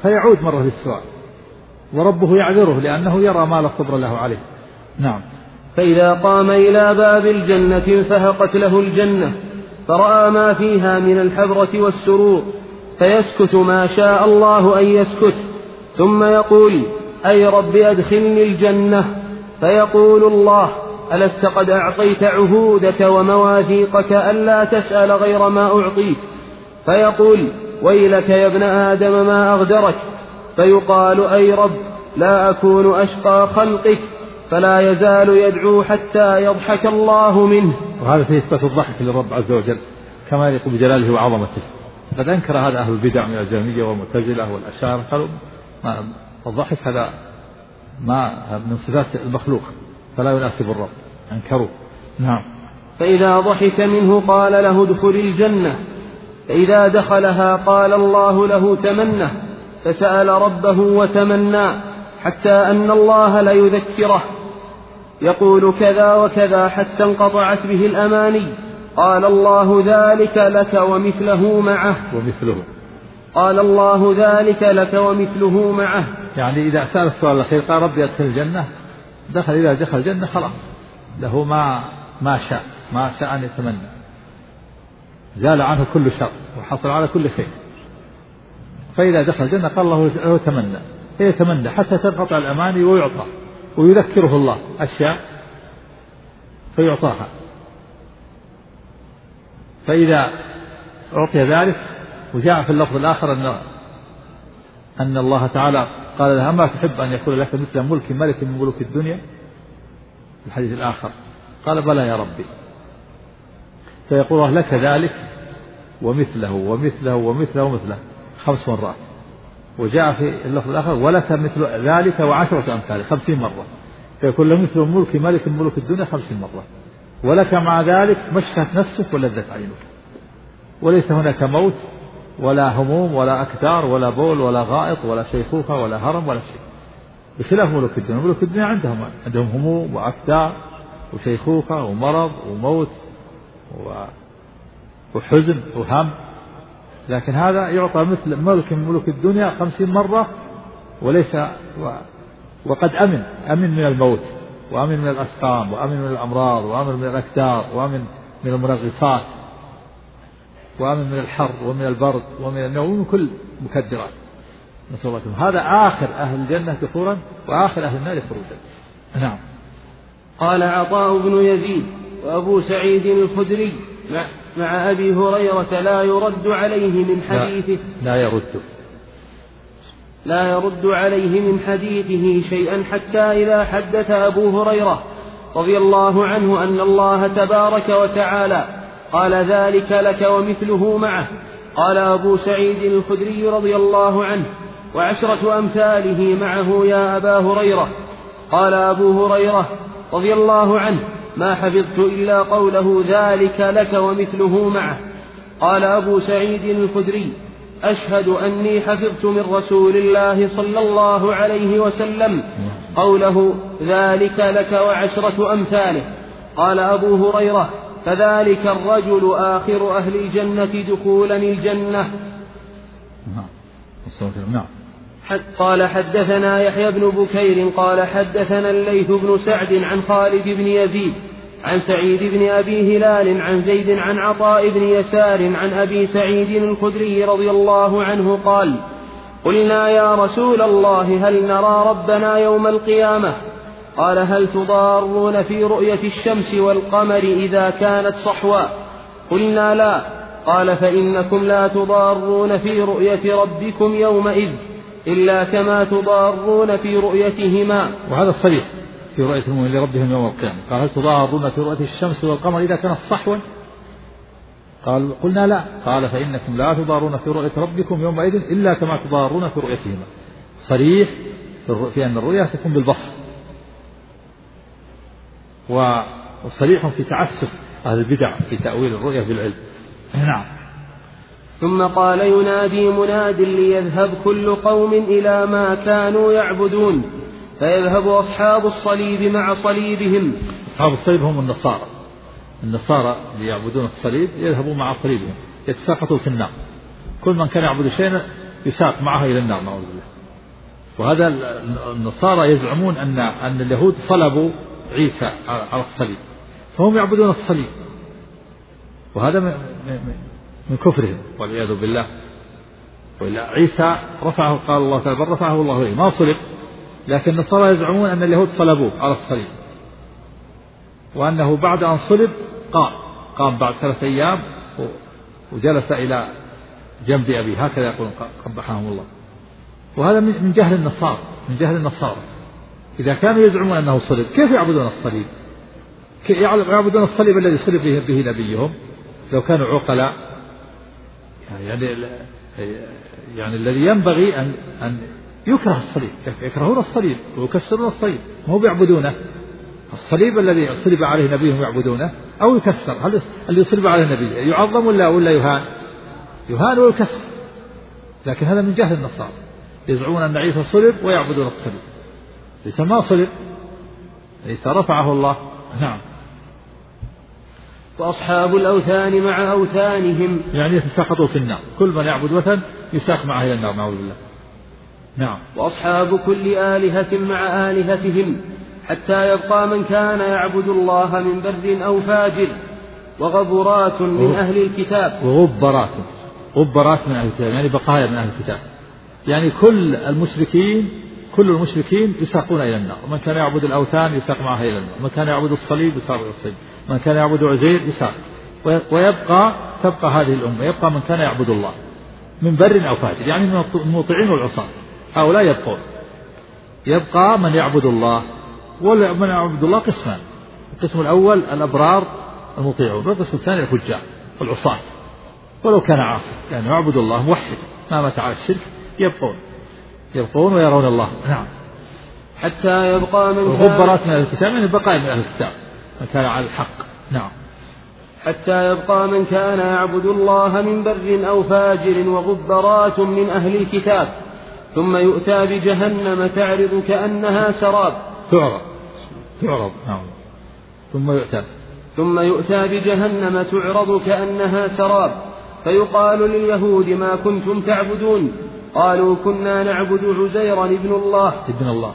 فيعود مرة للسؤال وربه يعذره لأنه يرى ما لا صبر له عليه. نعم. فإذا قام إلى باب الجنة انفهقت له الجنة فرأى ما فيها من الحبرة والسرور فيسكت ما شاء الله أن يسكت، ثم يقول: أي رب أدخلني الجنة. فيقول الله: ألست قد أعطيت عهودك ومواثيقك ألا تسأل غير ما أعطيت؟ فيقول: ويلك يا ابن آدم ما أغدرك. فيقال: أي رب لا أكون أشقى خلقك. فلا يزال يدعو حتى يضحك الله منه. وهذا فيه إثبات الضحك للرب عز وجل كما يليق بجلاله وعظمته. قد أنكر هذا أهل البدع من الجهمية والمعتزلة والأشاعرة، قالوا الضحك هذا ما من صفات المخلوق فلا يناسب الرب، أنكروا. نعم. فإذا ضحك منه قال له: ادخل الجنة. فإذا دخلها قال الله له: تمنى. فسأل ربه وتمنى حتى أن الله ليذكره يقول كذا وكذا حتى انقطعت به الأماني. قال الله: ذلك لك ومثله معه. قال الله: ذلك لك ومثله معه. يعني إذا سأل السؤال الأخير قال ربي أدخل الجنة، إذا دخل الجنة خلاص له ما شاء أن يتمنى، زال عنه كل شر وحصل على كل خير. فإذا دخل الجنة قال الله له: تمنى، يتمنى حتى تنقطع الأماني ويعطى، ويذكره الله أشياء فيعطاها. فإذا أعطي ذلك، وجاء في اللفظ الآخر أن الله تعالى قال له: أما تحب أن يكون لك مثل ملك ملك من ملوك الدنيا؟ في الحديث الآخر قال: بلى يا ربي. فيقول الله: لك ذلك ومثله ومثله ومثله ومثله 5 مرات. وجاء في اللفظ الآخر: ولك مثل ذلك و10 أمثاله 50 مرة. فيكون له مثل ملك ملك من ملوك الدنيا 50 مرة. ولك مع ذلك ما اشتهت نفسك ولذت عينك. وليس هناك موت ولا هموم ولا أكدار ولا بول ولا غائط ولا شيخوخة ولا هرم ولا شيء، بخلاف ملوك الدنيا. ملوك الدنيا عندهم هموم وأكدار وشيخوخة ومرض وموت وحزن وهم، لكن هذا يعطى مثل ملك من ملوك الدنيا 50 مرة، وليس وقد أمن من الموت، وأمن من الأسقام، وأمن من الأمراض، وأمن من الأكدار، وأمن من المنغصات، وأمن من الحر ومن البرد ومن النوم ومن كل مكدرات. نسأل الله. هذا آخر أهل الجنة دخولا وآخر أهل النار خروجا. نعم. قال عطاء بن يزيد: وأبو سعيد الخدري مع أبي هريرة لا يرد عليه من حديثه لا يرد عليه من حديثه شيئا، حتى إذا حدث أبو هريرة رضي الله عنه أن الله تبارك وتعالى قال: ذلك لك ومثله معه. قال أبو سعيد الخدري رضي الله عنه: و10 أمثاله معه يا أبا هريرة. قال أبو هريرة رضي الله عنه: ما حفظت إلا قوله ذلك لك ومثله معه. قال أبو سعيد الخدري: أشهد أني حفظت من رسول الله صلى الله عليه وسلم قوله ذلك لك و10 أمثاله. قال أبو هريرة: فذلك الرجل آخر أهل الجنة دخولا الجنة. قال حدثنا يحيى بن بكير قال حدثنا الليث بن سعد عن خالد بن يزيد عن سعيد بن أبي هلال عن زيد عن عطاء بن يسار عن أبي سعيد الخدري رضي الله عنه قال: قلنا يا رسول الله هل نرى ربنا يوم القيامة؟ قال: هل تضارون في رؤية الشمس والقمر إذا كانت صحوا؟ قلنا لا. قال: فإنكم لا تضارون في رؤية ربكم يومئذ إلا كما تضارون في رؤيتهما. وهذا الصريح في رؤية المؤمنين لربهم يوم القيامة. قال: هل تضارون في رؤية الشمس والقمر إذا كانت صحوا؟ قلنا لا. قال: فإنكم لا تضارون في رؤية ربكم يومئذ إلا كما تضارون في رؤيتهما. صريح في أن الرؤية تكون بالبصر، وصريح في تعسف أهل البدع في تأويل الرؤية بالعلم. نعم. ثم قال: ينادي مناد ليذهب كل قوم إلى ما كانوا يعبدون، فيذهب أصحاب الصليب مع صليبهم. أصحاب الصليب هم النصارى اللي يعبدون الصليب يذهبون مع صليبهم يتساقطوا في النار. كل من كان يعبد شيئا يساق معه إلى النار نعوذ بالله. وهذا النصارى يزعمون أن اليهود صلبوا عيسى على الصليب، فهم يعبدون الصليب، وهذا من كفرهم والعياذ بالله. وإلا عيسى رفعه، قال الله تعالى بل رفعه الله إليه، ما صلب، لكن النصارى يزعمون أن اليهود صلبوه على الصليب، وأنه بعد أن صلب قام بعد 3 أيام وجلس إلى جنب أبيه، هكذا يقولون قبحهم الله. وهذا من جهل النصارى، من جهل النصارى. إذا كانوا يزعمون أنه صلب كيف يعبدون الصليب؟ كيف يعبدون الصليب الذي صلب به نبيهم؟ لو كانوا عقلاء يعني الذي ينبغي أن يكره الصليب، يكرهون الصليب ويكسرون الصليب، ما هو بيعبدونه. الصليب الذي صلب عليه نبيهم يعبدونه أو يكسر. هل اللي صلب عليه النبي يعظم ولا يهان؟ يهان ويكسر. لكن هذا من جهل النصارى، يزعمون أن عيسى صلب ويعبدون الصليب. عيسى ما صلب، عيسى رفعه الله. نعم. وأصحاب الأوثان مع أوثانهم، يعني يتساقطوا في النار، كل من يعبد وثن يساق معه إلى النار، نعوذ بالله. نعم. وأصحاب كل آلهة مع آلهتهم، حتى يبقى من كان يعبد الله من بر أو فاجر، وغبرات من أهل الكتاب. غبرات من أهل الكتاب، يعني بقايا من أهل الكتاب، يعني كل المشركين يساقون إلى النار. من كان يعبد الأوثان يساق معها إلى النار، من كان يعبد الصليب يساق إلى الصليب، من كان يعبد عزير يساق. تبقى هذه الأمة، يبقى من كان يعبد الله من بر أو فاجر، يعني من المطيعين والعصاة، هؤلاء يبقون. يبقى من يعبد الله، ومن يعبد الله قسمان: القسم الأول الأبرار المطيعون، والقسم الثاني الفجار والعصاة، ولو كان عاصي، يعني يعبد الله موحد ما مات على الشرك، يبقون ويرون الله. نعم. حتى يبقى من غبرات من أهل الكتاب، يعني بقايا من أهل الكتاب من كان على الحق. نعم. حتى يبقى من كان يعبد الله من بر أو فاجر، وغبرات من أهل الكتاب، ثم يؤتى بجهنم تعرض كأنها سراب. تعرض. نعم. ثم يؤتى بجهنم تعرض كأنها سراب، فيقال لليهود: ما كنتم تعبدون؟ قالوا: كنا نعبد عزيرا ابن الله.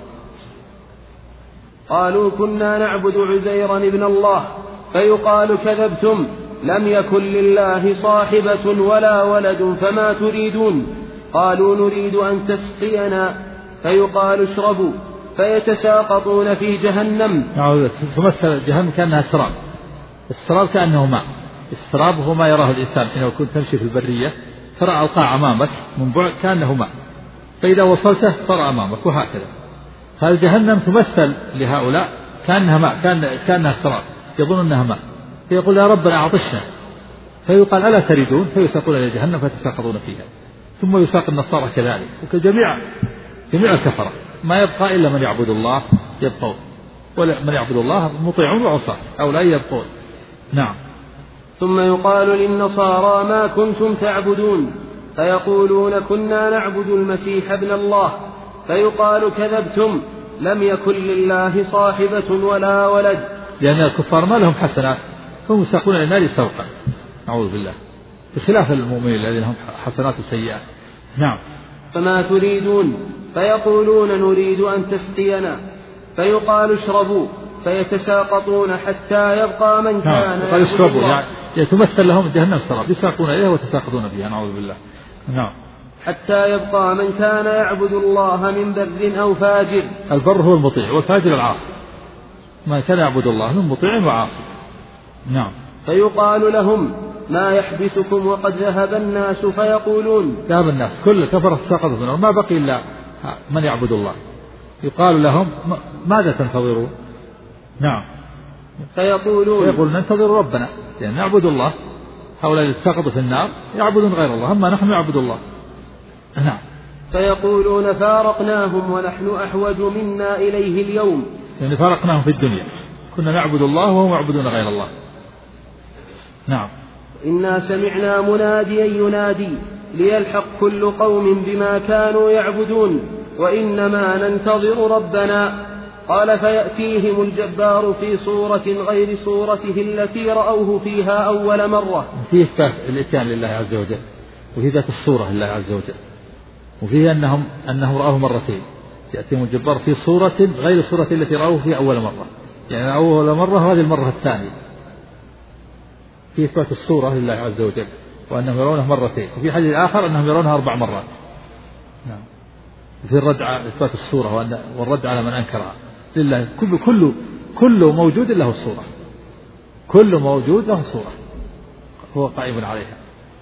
قالوا: كنا نعبد عزيرا ابن الله. فيقال: كذبتم، لم يكن لله صاحبة ولا ولد، فما تريدون؟ قالوا: نريد أن تسقينا. فيقال: اشربوا. فيتساقطون في جهنم. تمثل جهنم كأنها سراب. السراب كأنه ماء. السراب هو ما يراه الإنسان حين كنت تمشي في البرية، ترى القاع أمامك من بعد كأنه ماء، فإذا وصلته صار أمامك، وهكذا. هذه جهنم تمثل لهؤلاء كأنها ماء، كأنها سراب، يظن أنها ماء، فيقول: يا ربنا أعطشنا. فيقال: ألا تريدون؟ فيساقون إلى جهنم فتساقطون فيها. ثم يساق النصارى كذلك، وكجميع الكفرة، ما يبقى إلا من يعبد الله يبقون، ومن يعبد الله مطيعون وعصاة، أولا يبقون. نعم. ثم يقال للنصارى: ما كنتم تعبدون؟ فيقولون: كنا نعبد المسيح ابن الله. فيقال: كذبتم، لم يكن لله صاحبة ولا ولد. لأن الكفار ما لهم حسنات، هم يساقون إلى النار سوقا، نعوذ بالله، بخلاف المؤمنين الذين هم حسنات سيئات. نعم. فما تريدون؟ فيقولون: نريد أن تسقينا. فيقال: اشربوا. فيتساقطون حتى يبقى من كان يعبد الله. يعني يتمثل لهم جهنم سراب، يساقون إليها وتساقطون فيها، نعوذ بالله. نعم. حتى يبقى من كان يعبد الله من بر أو فاجر. البر هو المطيع، والفاجر العاصي. من كان يعبد الله من مطيع وعاصي. نعم. فيقال لهم: ما يحبسكم وقد ذهب الناس؟ فيقولون: ذهب الناس، كل كفر سقط في النار، ما بقي إلا من يعبد الله. يقال لهم: ماذا تنتظرون؟ نعم. فيقولون: ننتظر ربنا، يعني نعبد الله. هؤلاء الذين سقطوا في النار يعبدون غير الله، أما نحن نعبد الله. نعم. فيقولون: فارقناهم ونحن أحوج منا إليه اليوم. يعني فارقناهم في الدنيا، كنا نعبد الله وهم يعبدون غير الله. نعم. إنا سمعنا مناديا ينادي ليلحق كل قوم بما كانوا يعبدون، وإنما ننتظر ربنا. قال: فيأتيهم الجبار في صورة غير صورته التي رأوه فيها أول مرة. فيه إثبات الإتيان لله عز وجل، وفي ذات الصورة لله عز وجل، وفيه أنهم رأوه مرتين. يأتيهم الجبار في صورة غير صورة التي رأوه فيها أول مرة، يعني أول مرة هذه المرة الثانية في إثبات الصورة لله عز وجل وأنهم يرونه مرتين، وفي حديث آخر أنهم يرونها 4 مرات. نعم. في الرد على إثبات الصورة والرد على من أنكرها لله. كل موجود له صورة، كل موجود له صورة هو قائم عليها.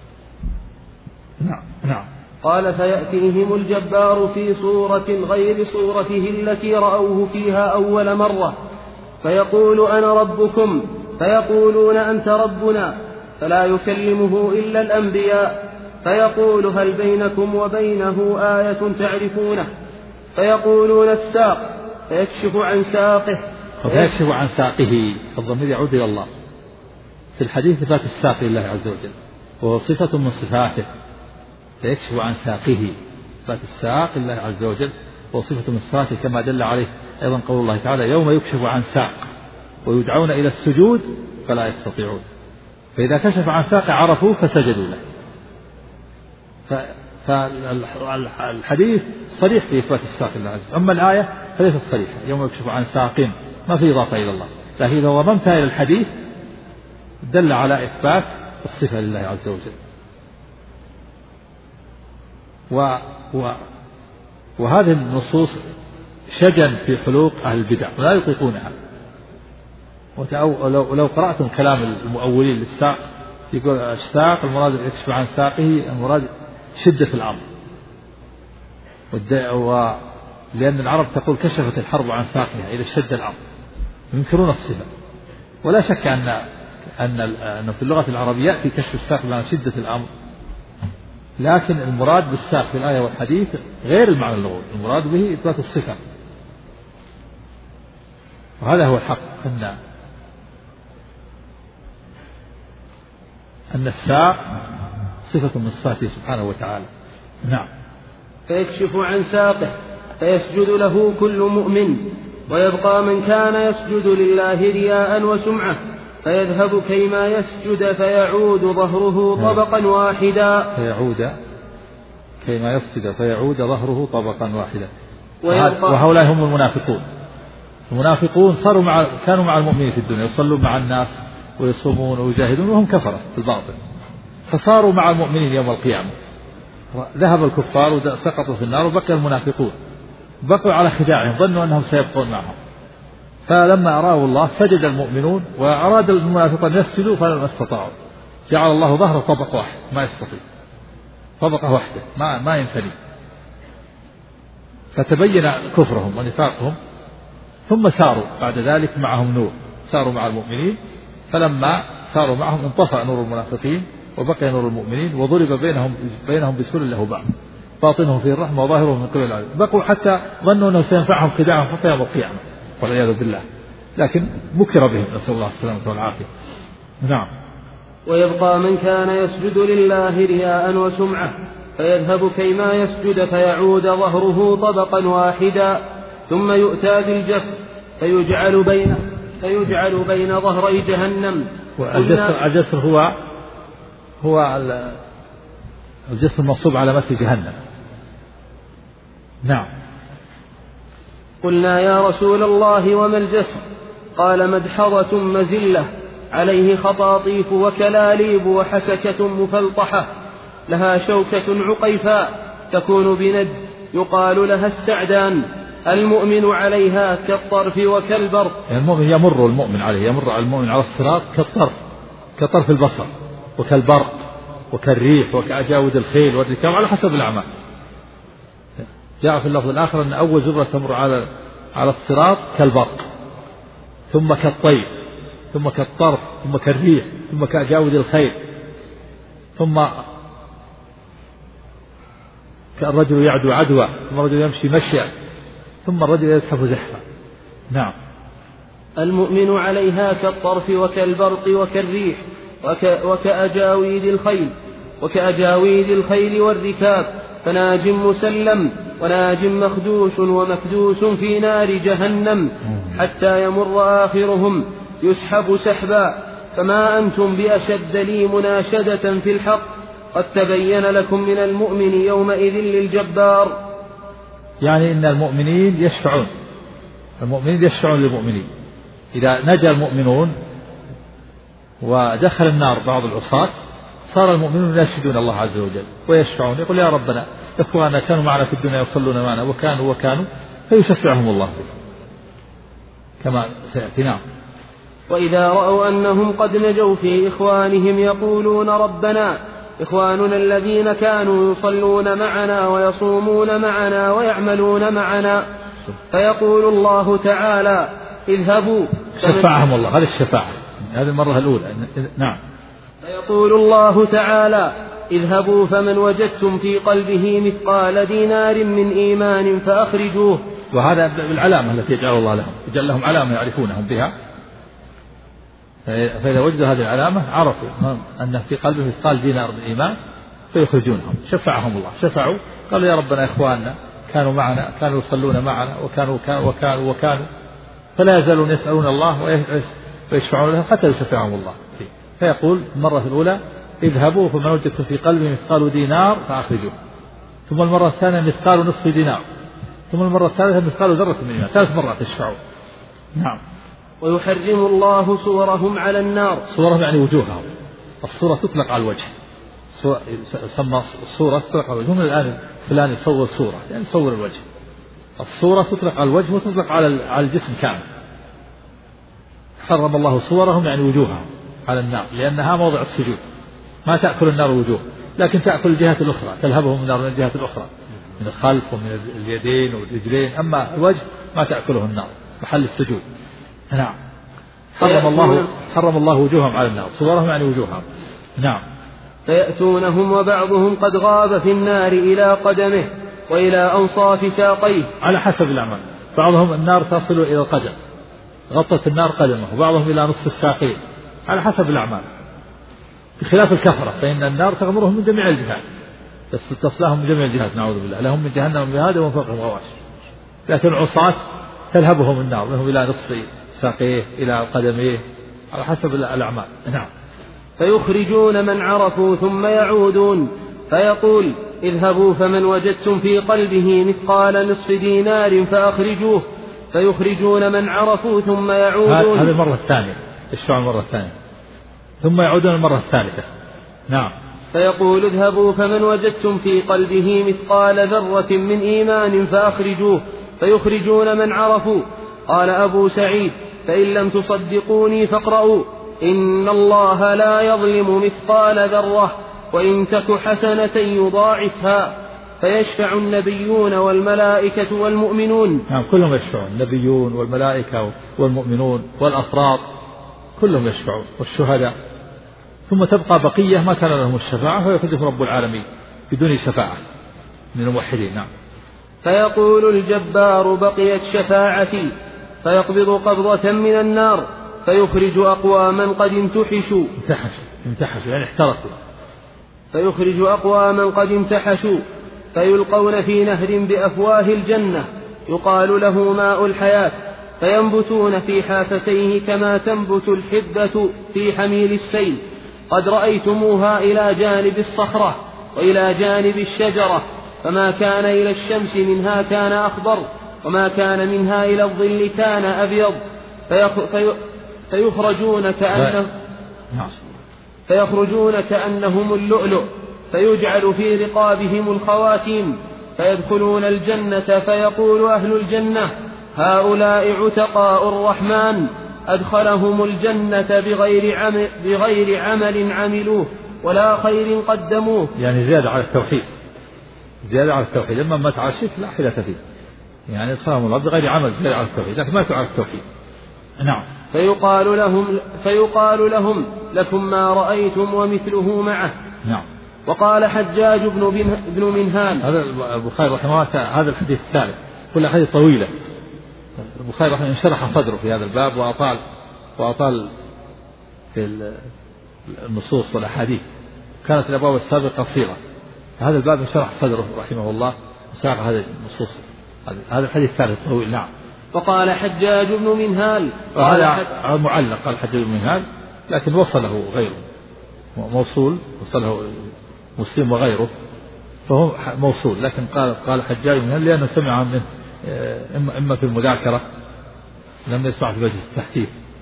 نعم. قال فيأتيهم الجبار في صورة غير صورته التي رأوه فيها أول مرة فيقول أنا ربكم، فيقولون أنت ربنا، فلا يكلمه إلا الأنبياء، فيقول هل بينكم وبينه آية تعرفونه؟ فيقولون الساق، فيكشف عن ساقه. فيكشف عن ساقه، الضمير يعود إلى الله. في الحديث إثبات الساق لله عز وجل وهو صفة من صفاته، فيكشف عن ساقه، إثبات الساق لله عز وجل وهو صفة من صفاته، كما دل عليه أيضا قول الله تعالى يوم يكشف عن ساق ويدعون إلى السجود فلا يستطيعون، فإذا كشف عن ساق عرفوه فسجدوا له. فالحديث صريح في إثبات الساق لله عز وجل، أما الآية فليست صريحة، يوم يكشف عن ساق ما في إضافة إلى الله، لكن إذا ضممتها إلى الحديث دل على إثبات الصفة لله عز وجل. وهذه النصوص شجن في حلوق أهل البدع ولا يطيقونها. ولو قرأتم كلام المؤولين للساق يقول الساق المراد يكشف عن ساقه، المراد شدة الأمر، لأن العرب تقول كشفت الحرب عن ساقها إذا اشتد الأمر، ينكرون الصفة. ولا شك أن في اللغة العربية يأتي كشف الساق عن شدة الأمر، لكن المراد بالساق في الآية والحديث غير المعنى اللغوي، المراد به إثبات الصفة، وهذا هو الحق، أن الساق صفة من صفاته سبحانه وتعالى. نعم. فيكشف عن ساقه فيسجد له كل مؤمن، ويبقى من كان يسجد لله رياء وسمعة فيذهب كيما يسجد فيعود ظهره طبقا واحدا. كيما يسجد فيعود ظهره طبقا واحدا. وهؤلاء هم المنافقون. المنافقون كانوا مع المؤمنين في الدنيا، يصلون مع الناس ويصومون ويجاهدون وهم كفرة في الباطل، فصاروا مع المؤمنين يوم القيامة. ذهب الكفار وسقطوا في النار، وبقي المنافقون بقوا على خداعهم، ظنوا أنهم سيبقون معهم. فلما أراه الله سجد المؤمنون، وأراد المنافقون يسجدوا فلم يستطاعوا، جعل الله ظهره طبق واحد، ما يستطيع، طبقة واحدة ما ينثني، فتبين كفرهم ونفاقهم. ثم ساروا بعد ذلك معهم نور، ساروا مع المؤمنين، فلما ساروا معهم انطفأ نور المنافقين وبقي نور المؤمنين، وضرب بينهم بسور له بعض، باطنه فيه الرحمة وظاهره من قبل العذاب. بقوا حتى ظنوا أنه سينفعهم خداعهم حتى يوم القيامة والعياذ بالله، لكن مكر بهم، نسأل الله السلامة والعافية. نعم. ويبقى من كان يسجد لله رياء وسمعة فيذهب كيما يسجد فيعود ظهره طبقا واحدا، ثم يؤتى بالجسر فيجعل بين ظهري جهنم. الجسر هو الجسر المنصوب على مثل جهنم. نعم. قلنا يا رسول الله وما الجسر؟ قال مدحضة مزلة عليه خطاطيف وكلاليب وحسكة مفلطحة لها شوكة عقيفاء تكون بند يقال لها السعدان، المؤمن عليها كالطرف وكالبرق. يعني المؤمن يمر على المؤمن على الصراط كطرف البصر وكالبرق وكالريح وكأجاود الخيل والركاب على حسب الأعمال. جاء في اللفظ الآخر أن أول زمرة تمر على الصراط كالبرق، ثم كالطير، ثم كالطرف، ثم كالريح، ثم كأجاود الخيل، ثم كالرجل يعدو عدوى، ثم الرجل يمشي مشيا، ثم الرجل يزحف زحفا. نعم. المؤمن عليها كالطرف وكالبرق وكالريح وكأجاويد الخيل والركاب، فناج مسلم وناج مخدوش ومكدوس في نار جهنم، حتى يمر آخرهم يسحب سحبا. فما أنتم بأشد لي مناشدة في الحق، قد تبين لكم من المؤمن يومئذ للجبار. يعني إن المؤمنين يشفعون للمؤمنين، إذا نجا المؤمنون ودخل النار بعض العصاة صار المؤمنون يناشدون الله عز وجل ويشفعون، يقول يا ربنا إخواننا كانوا معنا في الدنيا يصلون معنا وكانوا فيشفعهم الله كما سيأتي. نعم. وإذا رأوا أنهم قد نجوا في إخوانهم يقولون ربنا إخواننا الذين كانوا يصلون معنا ويصومون معنا ويعملون معنا، فيقول الله تعالى اذهبوا. شفعهم الله، هذه الشفاعة، هذه المرة الأولى. نعم. فيقول الله تعالى اذهبوا فمن وجدتم في قلبه مثقال دينار من إيمان فأخرجوه. وهذا بالعلامة التي يجعل الله لهم، يجعل لهم علامة يعرفونهم بها، فإذا وجدوا هذه العلامة عرفوا أن في قلبه مثقال دينار من إيمان فيخرجونهم. شفعهم الله، شفعوا قالوا يا ربنا إخواننا كانوا معنا كانوا يصلون معنا وكانوا فلا يزالون يسألون الله ويشفعون لهم حتى يشفعهم الله فيه. فيقول المرة الأولى اذهبوا فمن وجدتم في قلبه مثقال دينار فأخرجوه، ثم المرة الثانية مثقال نصف دينار، ثم المرة الثالثة مثقال ذرة من إيمان، 3 مرات تشفعوا. نعم. ويحرم الله صورهم على النار. صورهم يعني وجوههم، الصورة تطلق على الوجه، سمى الصورة تطلق على الوجه. هم الآن فلان يصور صورة يعني يصور الوجه، الصورة تطلق على الوجه وتطلق على الجسم كامل. حرم الله صورهم يعني وجوههم على النار لأنها موضع السجود، ما تأكل النار الوجوه لكن تأكل الجهات الأخرى، تلهبهم النار من الجهات الأخرى من الخلف ومن اليدين والرجلين، أما الوجه ما تأكله النار محل السجود. نعم. حرم الله وجوههم على النار، صورهم يعني وجوههم. نعم. فيأتونهم وبعضهم قد غاب في النار إلى قدمه وإلى أنصاف ساقيه، على حسب الأعمال. بعضهم النار تصل إلى القدم، غطت النار قدمه، وبعضهم إلى نصف الساقين، على حسب الأعمال، بخلاف الكفرة فإن النار تغمرهم من جميع الجهات، تصلهم من جميع الجهات نعوذ بالله، لهم من جهنم مهاد ومن فوقهم غواش. لكن العصاة تلهبهم النار منهم إلى نصف ساقيه إلى قدميه على حسب الأعمال. نعم. فيخرجون من عرفوا ثم يعودون، فيقول اذهبوا فمن وجدتم في قلبه مثقال نصف دينار فأخرجوه، فيخرجون من عرفوا ثم يعودون. هذه المرة الثانية، الشفاعة المرة الثانية، ثم يعودون المرة الثالثة. نعم. فيقول اذهبوا فمن وجدتم في قلبه مثقال ذرة من إيمان فأخرجوه، فيخرجون من عرفوا. قال أبو سعيد فإن لم تصدقوني فاقرأوا إن الله لا يظلم مثقال ذرة وإن تك حسنة يضاعفها. فيشفع النبيون والملائكة والمؤمنون. نعم كلهم يشفعون، النبيون والملائكة والمؤمنون والأفراد كلهم يشفعون والشهداء، ثم تبقى بقية ما كان لهم الشفاعة فيأخذهم رب العالمين بدون شفاعة من الموحدين. نعم. فيقول الجبار بقيت شفاعتي، فيقبض قبضة من النار فيخرج أقواما قد انتحشوا يعني احترقوا، فيخرج أقواما قد انتحشوا فيلقون في نهر بأفواه الجنة يقال له ماء الحياة، فينبتون في حافتيه كما تنبت الحبة في حميل السيل، قد رأيتموها إلى جانب الصخرة وإلى جانب الشجرة، فما كان إلى الشمس منها كان أخضر وما كان منها إلى الظل كان أبيض. فيخرجون كأنهم اللؤلؤ، فيجعل في رقابهم الخواتيم، فيدخلون الجنة، فيقول أهل الجنة هؤلاء عتقاء الرحمن أدخلهم الجنة بغير عمل عملوه ولا خير قدموه. يعني زيادة على التوحيد، لما مات على الشرك لا حيلة فيه، يعني ادخلهم الله بغير عمل زيادة على التوحيد، لكن ماتوا على التوحيد. نعم. فيقال لهم لكم ما رأيتم ومثله معه. نعم. وقال حجاج بن منهال. هذا البخاري رحمه الله هذا الحديث الثالث، كل حديث طويلة. البخاري رحمه الله انشرح صدره في هذا الباب وأطال في النصوص والأحاديث، كانت الأبواب السابقة قصيرة، هذا الباب انشرح صدره رحمه الله وساق هذه النصوص، هذا الحديث الثالث طويل. نعم. وقال حجاج بن منهال، وهذا معلق قال حجاج بن منهال، لكن وصله غيره موصول، وصله مسلم وغيره، فهو موصول، لكن قال حجاج بن منهال لأنه سمع منه إما في المذاكرة لم يسمع في مجلس التحديث،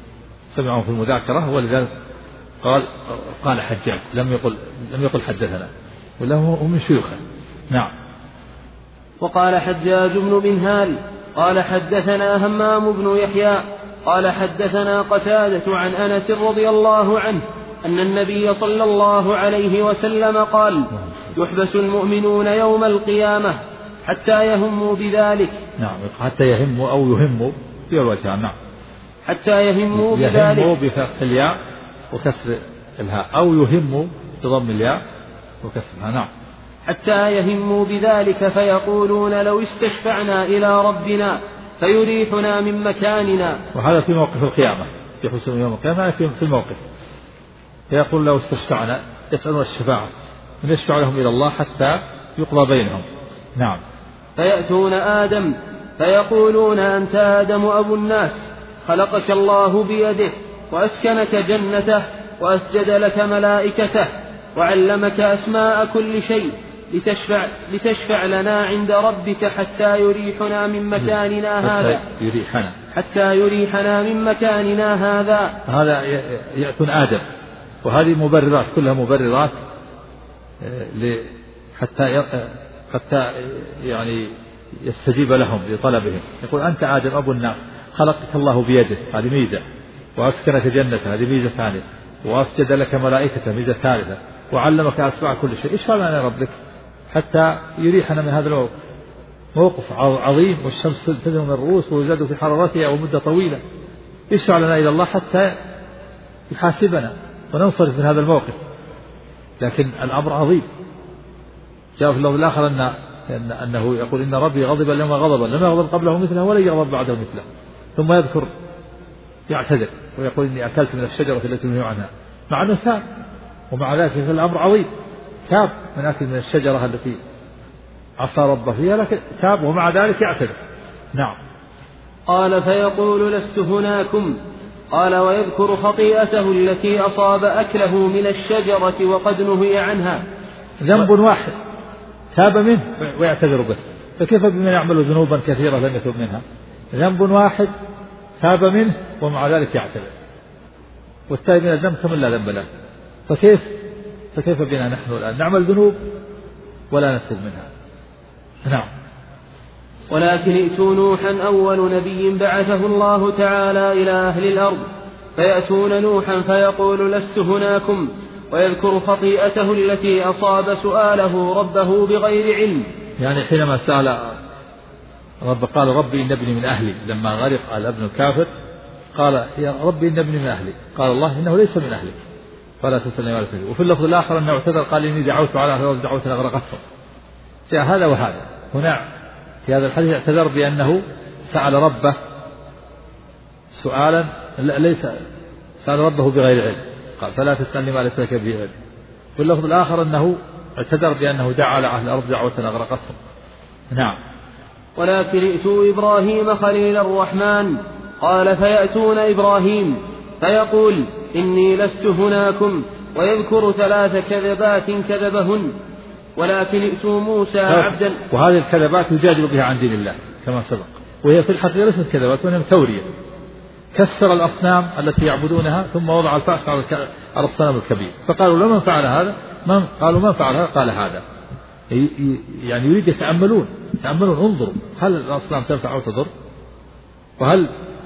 سمعه في المذاكرة، ولذلك قال حجاج، لم يقل حدثنا، ولا هو من شيوخه. نعم. وقال حجاج بن منهال قال حدثنا همام بن يحيى قال حدثنا قتادة عن أنس رضي الله عنه أن النبي صلى الله عليه وسلم قال: يحبس المؤمنون يوم القيامة حتى يهموا بذلك. نعم، حتى يهموا أو يهموا في الوجه. نعم، حتى يهموا بذلك، يهموا بفتح الياء وكسر الهاء، أو يهموا بضم الياء وكسرها. نعم. حتى يهموا بذلك فيقولون: لو استشفعنا إلى ربنا فيريحنا من مكاننا. وهذا في موقف القيامة، يحبسون يوم القيامة في الموقف، فيقول: لو استشفعنا، يسألون الشفاعة، نشفع لهم إلى الله حتى يقضى بينهم. نعم. فيأتون آدم فيقولون: أنت آدم أبو الناس، خلقك الله بيده وأسكنك جنته وأسجد لك ملائكته وعلمك أسماء كل شيء لتشفع لنا عند ربك حتى يريحنا من مكاننا هذا. حتى يريحنا من مكاننا هذا. يأتون آدم، وهذه مبررات، كلها مبررات حتى يعني يستجيب لهم لطلبهم. يقول: أنت آدم أبو الناس، خلقك الله بيده، هذه ميزة، وأسكنك جنته، هذه ميزة ثانية، وأسجد لك ملائكته، ميزة ثالثة، وعلمك أسماء كل شيء. إيش فعلنا يا ربك حتى يريحنا من هذا الموقف؟ موقف عظيم، والشمس تدنو من الرؤوس ويزداد في حرارتها ومدة طويلة. إيش فعلنا إلى الله حتى يحاسبنا وننصرف من هذا الموقف؟ لكن الأمر عظيم. جاء في اللفظ الآخر أنه يقول: إن ربي غضب اليوم غضبا لم يغضب قبله مثله ولا يغضب بعده مثله. ثم يذكر يعتذر ويقول: إني أكلت من الشجرة التي نهي عنها، مع أنه تاب، ومع ذلك الأمر عظيم، تاب من أكل من الشجرة التي عصى ربه فيها، لكن تاب ومع ذلك يعتذر. نعم. قال: فيقول: لست هناكم. قال: ويذكر خطيئته التي أصاب أكله من الشجرة وقد نهي عنها. ذنب واحد تاب منه ويعتذر به، فكيف بمن يعمل ذنوبا كثيرة لم يتوب منها؟ ذنب واحد تاب منه ومع ذلك يعتذر، والتائب من الذنب كمن لا ذنب له. فكيف بنا نحن الآن نعمل ذنوب ولا نتوب منها؟ نعم. ولكن ائتوا نوحا أول نبي بعثه الله تعالى إلى أهل الأرض، فيأتون نوحا فيقول: لست هناكم، ويذكر خطيئته التي أصاب سؤاله ربه بغير علم. يعني حينما سأل قال: ربي إن ابني من أهلي، لما غرق الابن الكافر قال: يا ربي إن ابني من أهلي، قال الله: إنه ليس من أهلك فلا تسألني ولا تسألني. وفي اللفظ الآخر أنه اعتذر، قال: إني دعوت على أهل الأرض دعوة أغرقتهم. هذا وهذا. هنا في هذا الحديث اعتذر بأنه سأل ربه سؤالا ليس سأل ربه بغير علم، قال: فلا تسألني ما ليس لك به علم. في اللفظ الآخر أنه اعتذر بأنه دعا على أهل الأرض دعوة أغرقتهم. نعم. ولكن ائتوا إبراهيم خليل الرحمن. قال: فيأتون إبراهيم فيقول: إني لست هناكم، ويذكر 3 كذبات كذبهن. ولكن ائتوا موسى عبدا. وهذه الكذبات يجادل بها عن دين الله كما سبق، وهي في الحقيقة ليست كذبات وإنما تورية. كسر الأصنام التي يعبدونها ثم وضع الفأس على الصنم الكبير، فقالوا: لمن فعل هذا؟ قالوا: من فعل هذا؟ قال: هذا. يعني يريد يتأملون انظروا هل الأصنام تنفع أو تضر، وهل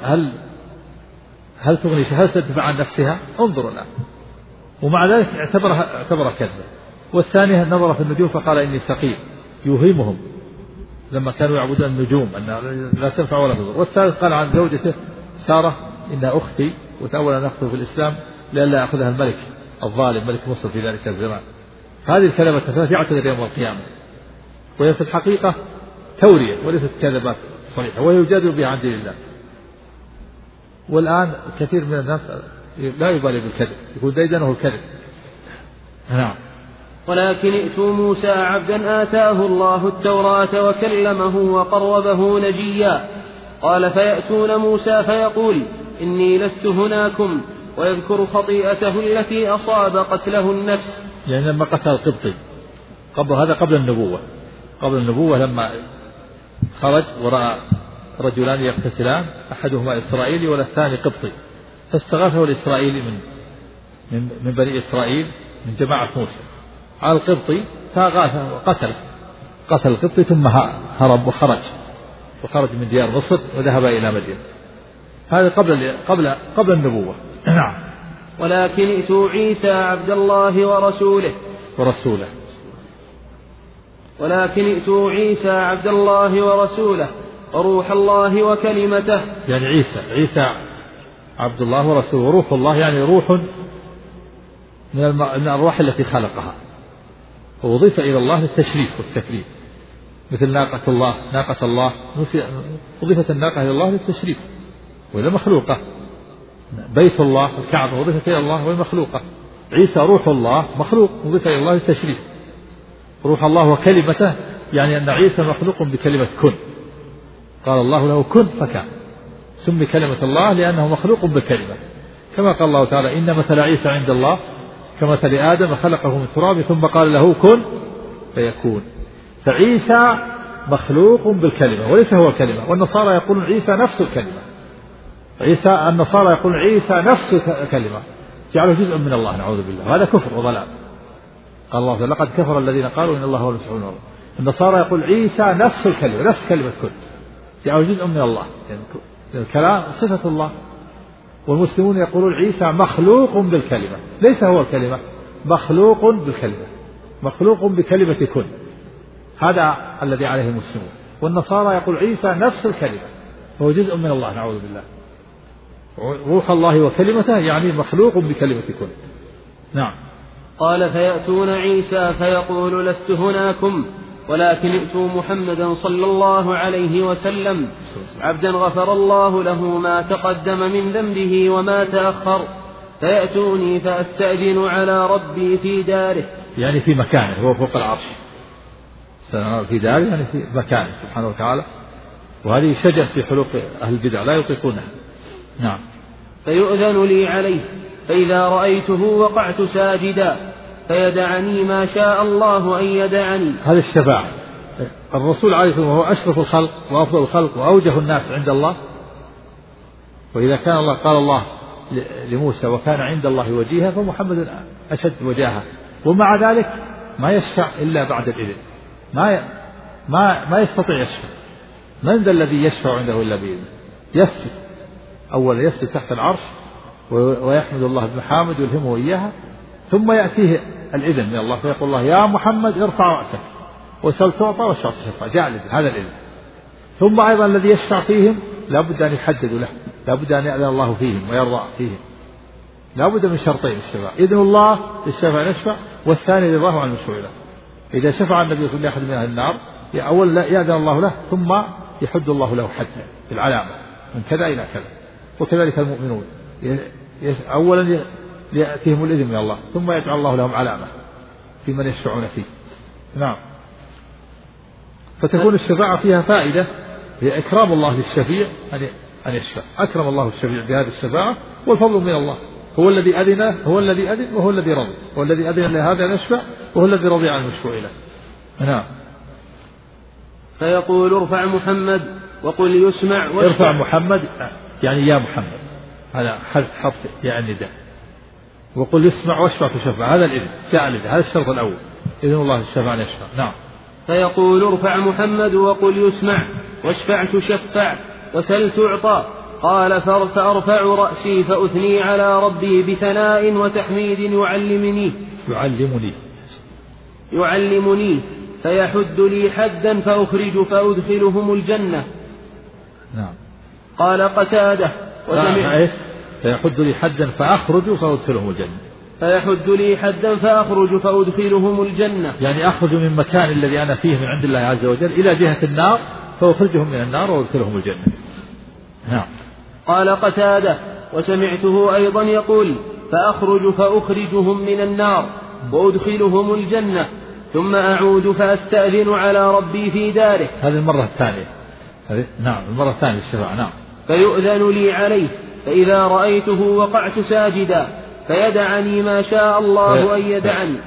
تغني، هل تدفع عن نفسها؟ انظروا الآن. ومع ذلك اعتبرها كذبة. والثانية نظر في النجوم فقال: إني سقيم، يوهمهم لما كانوا يعبدون النجوم أنها لا تنفع ولا تضر. والثالث قال عن زوجته سارة: إنها أختي، وتأول أن أخته في الإسلام لئلا يأخذها الملك الظالم ملك مصر في ذلك الزمان. هذه الكذبة الثلاث يعتذر يوم القيامة، وهي في الحقيقة تورية وليست كذبات صريحة، وهي يجادل بها عن دين الله. والآن كثير من الناس لا يبالي بالكذب، يقول ديدنه الكذب. نعم. ولكن ائتوا موسى عبدا آتاه الله التوراة وكلمه وقربه نجيا. قال: فيأتون موسى فيقول: إني لست هناكم، ويذكر خطيئته التي أصاب قتله النفس. يعني لما قتل القبطي قبل النبوة لما خرج ورأى رجلان يقتتلان، أحدهما إسرائيلي والثاني قبطي، فاستغاثه الإسرائيلي من بني إسرائيل من جماعة موسى على القبطي فأغاثه وقتل القبطي ثم هرب وخرج من ديار مصر وذهب إلى مدين. هذا قبل النبوة. نعم. ولكن ائتوا عيسى عبد الله ورسوله وروح الله وكلمته. يعني عيسى عبد الله ورسوله وروح الله، يعني روح من الأرواح التي خلقها، ووظف إلى الله للتشريف والتكريم، مثل ناقة الله وظفت الناقة إلى الله للتشريف وإلى مخلوقة. بيت الله الكعبة وظفت إلى الله وهي مخلوقة. عيسى روح الله مخلوق وظف إلى الله للتشريف. روح الله وكلمته، يعني أن عيسى مخلوق بكلمة كن، قال الله له كن فكان، سمي كلمة الله لأنه مخلوق بكلمة، كما قال الله تعالى إن مثل عيسى عند الله كمثل آدم خلقه من تراب ثم قال له كن فيكون. فعيسى مخلوق بالكلمة وليس هو كلمة. والنصارى يقولون عيسى نفس الكلمة، النصارى يقولون عيسى نفس الكلمة، جعله جزء من الله، نعوذ بالله، هذا كفر وضلال. قال الله تعالى لقد كفر الذين قالوا إن الله هو المسيح ابن مريم. النصارى يقول عيسى نفس الكلمة، نفس كلمة كن، جعله جزء من الله، يعني الكلام صفة الله. والمسلمون يقولون عيسى مخلوق بالكلمة، ليس هو الكلمة، مخلوق بالكلمة، مخلوق بكلمة كن، هذا الذي عليه المسلمون. والنصارى يقول عيسى نفس الكلمة، هو جزء من الله، نعوذ بالله. روح الله وكلمته يعني مخلوق بكلمة كن. نعم. قال فيأتون عيسى فيقول لست هناكم ولكن ائتوا محمدا صلى الله عليه وسلم عبدا غفر الله له ما تقدم من ذنبه وما تأخر، فيأتوني فأستأذن على ربي في داره، يعني في مكانه، هو فوق العرش، في داره يعني في مكانه سبحانه وتعالى. وهذه شجر في حلوق أهل البدع لا يطيقونها. نعم. فيؤذن لي عليه، فإذا رأيته وقعت ساجدا فيدعني ما شاء الله أن يدعني. هذا الشفاعة. الرسول عليه الصلاة والسلام وهو أشرف الخلق وأفضل الخلق وأوجه الناس عند الله، وإذا كان الله قال الله لموسى وكان عند الله وجيها، فمحمد أشد وجاهة، ومع ذلك ما يشفع إلا بعد الإذن، ما يستطيع يشفع. من ذا الذي يشفع عنده إلا بإذنه؟ يسجد أولا، يسجد تحت العرش ويحمد الله بمحامد يلهمه إياها، ثم يأتيه الإذن من الله فيقول الله يا محمد ارفع رأسك وسل تعطى واشفع تشفع، جاء الإذن، هذا الإذن. ثم أيضا الذي يشفع فيهم لا بد أن يحدد له، لا بد أن يأذن الله فيهم ويرضى فيهم، لا بد من شرطين الشفاعة: إذن الله للشفاعة نشفع، والثاني رضاه عن المشروع له. إذا شفع النبي صلى الله عليه وسلم من أهل النار أولا يأذن الله له، ثم يحد الله له حدا بالعلامة من كذا إلى كذا. وكذلك المؤمنون أولا يأتيهم الإذن من الله، ثم يجعل الله لهم علامة في من يشفعون فيه. نعم. فتكون الشفاعة فيها فائدة، هي إكرام الله للشفيع أن يشفع، أكرم الله الشفيع بهذه الشفاعة، والفضل من الله. هو الذي أذن وهو الذي رضي، هو الذي أذن لهذا أن يشفع، وهو الذي رضي عن المشفوع له. نعم. فيقول ارفع محمد وقل يسمع واشفع. ارفع محمد يعني يا محمد، هذا حرف يا النداء. وقل يسمع واشفع تشفع، هذا الإذن، جاء الإذن، هذا الشرط الأول، إذن الله الشفاعة أن يشفع. نعم. فيقول ارفع محمد وقل يسمع واشفع تشفع وسل تعطى. قال فأرفع رأسي فأثني على ربي بثناء وتحميد يعلمني فيحد لي حدا فأدخلهم الجنة. نعم. قال قتادة فيحد لي حدا فأخرج فأدخلهم الجنة. فيحد لي حدا فأخرج فأدخلهم الجنة، يعني أخرج من مكان الذي أنا فيه من عند الله عز وجل إلى جهة النار، فأخرجهم من النار وأدخلهم الجنة. نعم. قال قتادة وسمعته أيضا يقول فأخرج فأخرجهم من النار وأدخلهم الجنة، ثم أعود فأستأذن على ربي في داره. هذه المرة الثانية. نعم، المرة الثانية الشفاعة. نعم. فيؤذن لي عليه، فإذا رأيته وقعت ساجدا فيدعني ما شاء الله أن يدعني.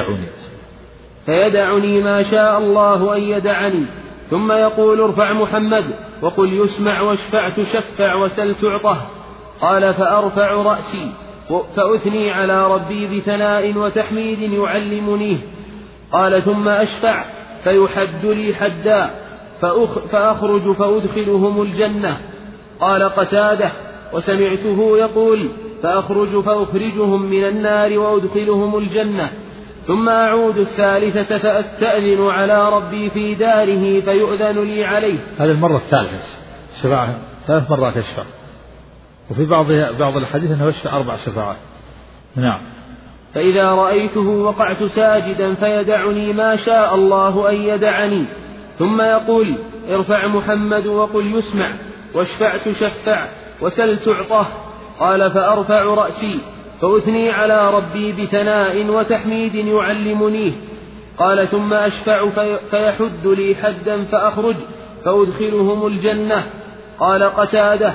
فيدعني ما شاء الله أن يدعني، ثم يقول ارفع محمد وقل يسمع واشفع تشفع وسل تعطه. قال فأرفع رأسي فأثني على ربي بثناء وتحميد يعلمنيه. قال ثم أشفع فيحد لي حدا فأخرج فأدخلهم الجنة. قال قتادة وسمعته يقول فأخرج فأخرجهم من النار وأدخلهم الجنة، ثم أعود الثالثة فأستأذن على ربي في داره فيؤذن لي عليه. هذه المرة الثالثة شفاعة 3 مرات يشفع، وفي بعض الحديث أنه يشفع 4 شفاعات. نعم. فإذا رأيته وقعت ساجدا فيدعني ما شاء الله أن يدعني، ثم يقول ارفع محمد وقل يسمع، واشفع تشفع، وسل تعطه. قال فأرفع رأسي فأثني على ربي بثناء وتحميد يعلمنيه. قال ثم أشفع فيحد لي حدا فأخرج فأدخلهم الجنة. قال قتادة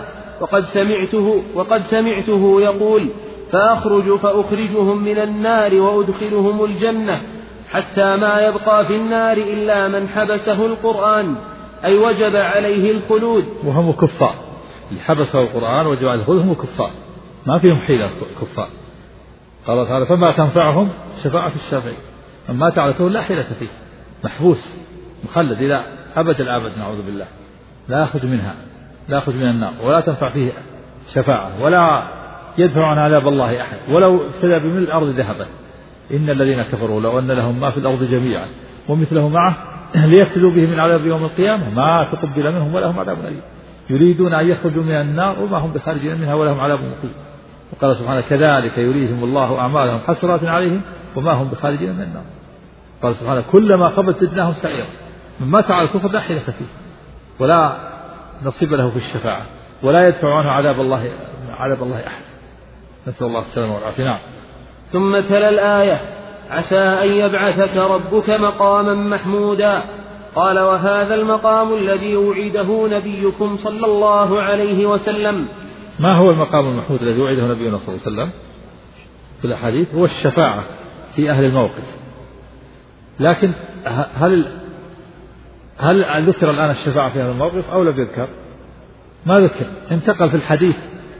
وقد سمعته يقول فأخرج فأخرجهم من النار وأدخلهم الجنة، حتى ما يبقى في النار إلا من حبسه القرآن، أي وجب عليه الخلود. وهم كفار، اللي حبسه القرآن وجب عليه الخلود هم كفار، ما فيهم حيلة كفار. قال تعالى فما تنفعهم شفاعة الشافعين، من مات على كفر لا حيلة فيه، محبوس مخلد إلى أبد الآبد نعوذ بالله، لا يخرج منها، لا يخرج من النار، ولا تنفع فيه شفاعة، ولا يدفع عن عذاب الله أحد، ولو افتدى بملء الأرض ذهبا. إن الذين كفروا لو أن لهم ما في الأرض جميعا ومثله معه ليفتدوا به من عذاب يوم القيامة ما تقبل منهم ولهم عذاب أليم، يريدون أن يخرجوا من النار وما هم بخارجين منها ولهم عذاب مقيم. وقال سبحانه كذلك يريهم الله أعمالهم حسرات عليهم وما هم بخارجين من النار. قال سبحانه كلما خبت زدناهم سعيرا، من مات على الكفر لا حيلة فيه، ولا نصيب له في الشفاعة، ولا يدفع عنه عذاب الله أحد. نسأل الله السلامة والعافية. نعم. ثم تلا الآية عسى أن يبعثك ربك مقاما محمودا. قال وهذا المقام الذي وعده نبيكم صلى الله عليه وسلم. ما هو المقام المحمود الذي وعده نبينا صلى الله عليه وسلم في الأحاديث؟ هو الشفاعة في أهل الموقف. لكن هل ذكر الآن الشفاعة في أهل الموقف أو لم يذكر؟ ما ذكر. انتقل في الحديث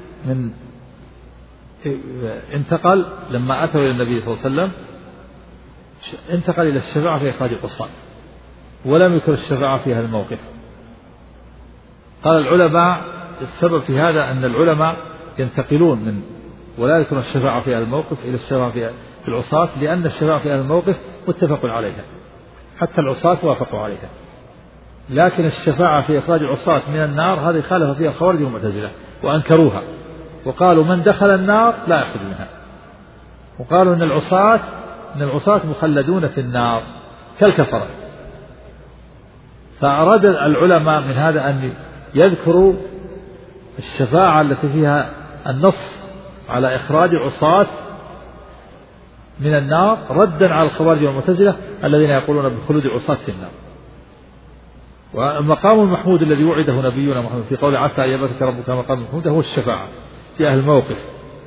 انتقل لما أتوا إلى النبي صلى الله عليه وسلم انتقل إلى الشفاعة في إخراج القصار، ولم يذكر الشفاعة في أهل الموقف. قال العلماء السبب في هذا أن العلماء ينتقلون من ولا يذكر الشفاعة في أهل الموقف إلى الشفاعة في العصاة، لأن الشفاعة في أهل الموقف متفق عليها، حتى العصاة وافقوا عليها. لكن الشفاعة في إخراج العصاة من النار هذه خالف فيها الخوارج والمعتزلة وأنكروها، وقالوا من دخل النار لا يخرج منها، وقالوا أن العصاة مخلدون في النار كالكفرة. فأراد العلماء من هذا أن يذكروا الشفاعة التي فيها النص على إخراج عصاة من النار ردا على الخوارج والمعتزلة الذين يقولون بخلود عصاة في النار. والمقام المحمود الذي وعده نبينا محمد في قول عسى أن يبعثك ربك مقام محمود هو الشفاعة في أهل الموقف.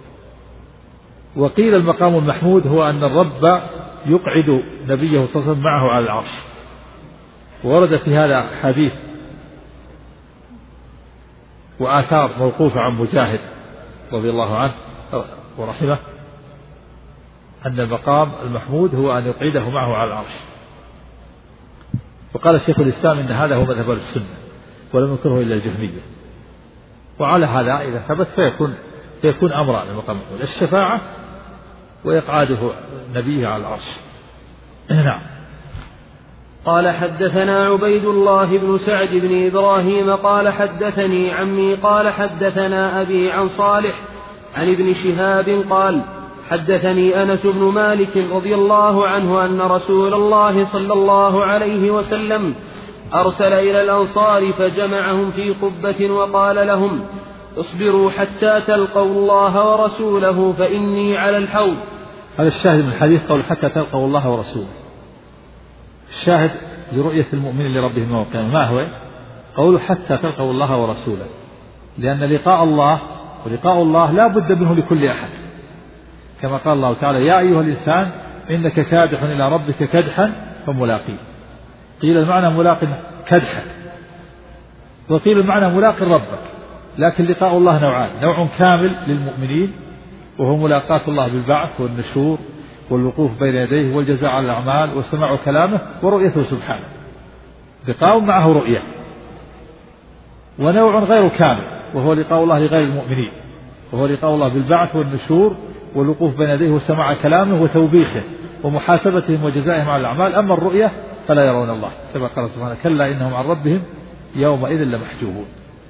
وقيل المقام المحمود هو أن الرب يقعد نبيه صلى الله عليه وسلم معه على العرش. ورد في هذا حديث وآثار موقوفة عن مجاهد رضي الله عنه ورحمه أن المقام المحمود هو أن يقعده معه على العرش. وقال شيخ الإسلام إن هذا هو مذهب السنة ولم ينكره إلا الجهمية. وعلى هذا إذا ثبت فيكون أمران المقام المحمود: الشفاعة وإقعاده نبيه على العرش. نعم. قال حدثنا عبيد الله بن سعد بن إبراهيم قال حدثني عمي قال حدثنا أبي عن صالح عن ابن شهاب قال حدثني أنس بن مالك رضي الله عنه أن رسول الله صلى الله عليه وسلم أرسل إلى الأنصار فجمعهم في قبة وقال لهم: اصبروا حتى تلقوا الله ورسوله فإني على الحوض. هذا الشاهد من الحديث قول حتى تلقوا الله ورسوله. الشاهد لرؤية المؤمن لربهم يوم القيامة ما هو؟ قوله حتى تلقوا الله ورسوله، لأن لقاء الله ولقاء الله لا بد منه لكل أحد، كما قال الله تعالى: يا أيها الإنسان إنك كادح إلى ربك كدحا فملاقيه. قيل المعنى ملاق كدحا، وقيل المعنى ملاق ربك، لكن لقاء الله نوعان: نوع كامل للمؤمنين وهو ملاقاة الله بالبعث والنشور والوقوف بين يديه والجزاء على الأعمال وسماع كلامه ورؤيته سبحانه، لقاء معه رؤية. ونوع غير كامل وهو لقاء الله لغير المؤمنين، وهو لقاء الله بالبعث والنشور والوقوف بين يديه وسماع كلامه وتوبيخه ومحاسبتهم وجزائهم على الأعمال. أما الرؤية فلا يرون الله، كما قال سبحانه: كلا إنهم عن ربهم يومئذ لمحجوبون.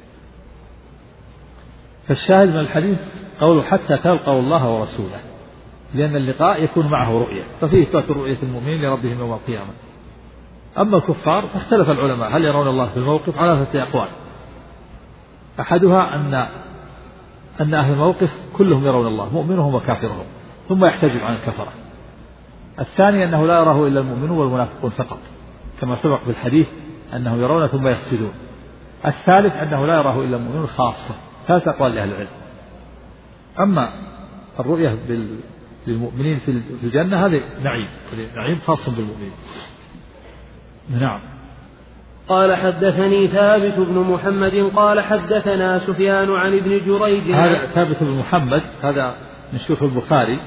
فالشاهد من الحديث قوله: حتى تلقوا الله ورسوله، لأن اللقاء يكون معه رؤية، ففيه إثبات رؤية المؤمنين لربهم يوم القيامة. أما الكفار فاختلف العلماء هل يرون الله في الموقف على 3 أقوال. أحدها أن أهل الموقف كلهم يرون الله، مؤمنهم وكافرهم، ثم يحتجب عن الكفرة. الثاني أنه لا يراه إلا المؤمنون والمنافقون فقط، كما سبق بالحديث أنه يرون ثم يسجدون. الثالث أنه لا يراه إلا المؤمنون خاصة. 3 أقوال لأهل العلم. أما الرؤية للمؤمنين في الجنة هذا نعيم خاص بالمؤمنين. نعم. قال: حدثني ثابت بن محمد قال حدثنا سفيان عن ابن جريج. هذا ثابت بن محمد هذا من شيوخ البخاري،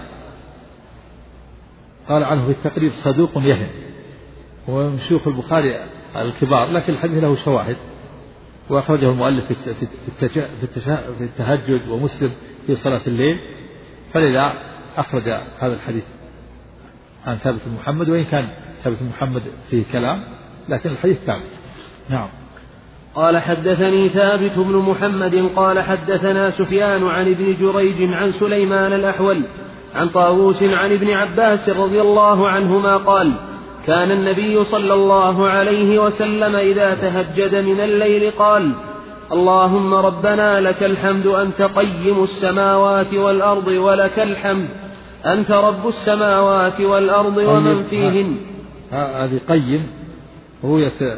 قال عنه في التقريب: صدوق يهم، وهو من شيوخ البخاري الكبار، لكن الحديث له شواهد، وأخرجه المؤلف في التهجد ومسلم في صلاة الليل، فلذا أخرج هذا الحديث عن ثابت بن محمد، وإن كان ثابت بن محمد فيه كلام لكن الحديث ثابت. نعم. قال: حدثني ثابت بن محمد قال حدثنا سفيان عن ابن جريج عن سليمان الأحول عن طاووس عن ابن عباس رضي الله عنهما قال: كان النبي صلى الله عليه وسلم إذا تهجد من الليل قال: اللهم ربنا لك الحمد أنت قيم السماوات والأرض ولك الحمد أنت رب السماوات والأرض ومن فيهن. هذه قيم رؤية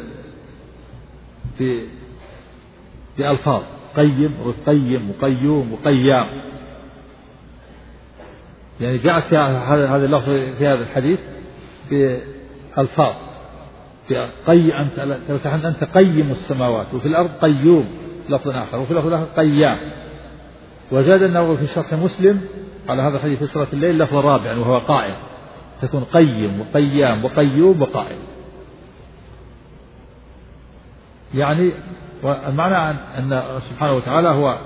بألفاظ: قيم وقيوم وقيام، يعني جاءت هذا اللفظ في هذا الحديث بألفاظ: أنت قيم السماوات، وفي الأرض قيوم لفظ آخر، وفي لفظ آخر قيام. وزاد النووي في شرح مسلم على هذا الحديث في صلاة الليل لفظ رابع وهو قائم، تكون قيم وقيام وقيوم وقائم. يعني المعنى أن سبحانه وتعالى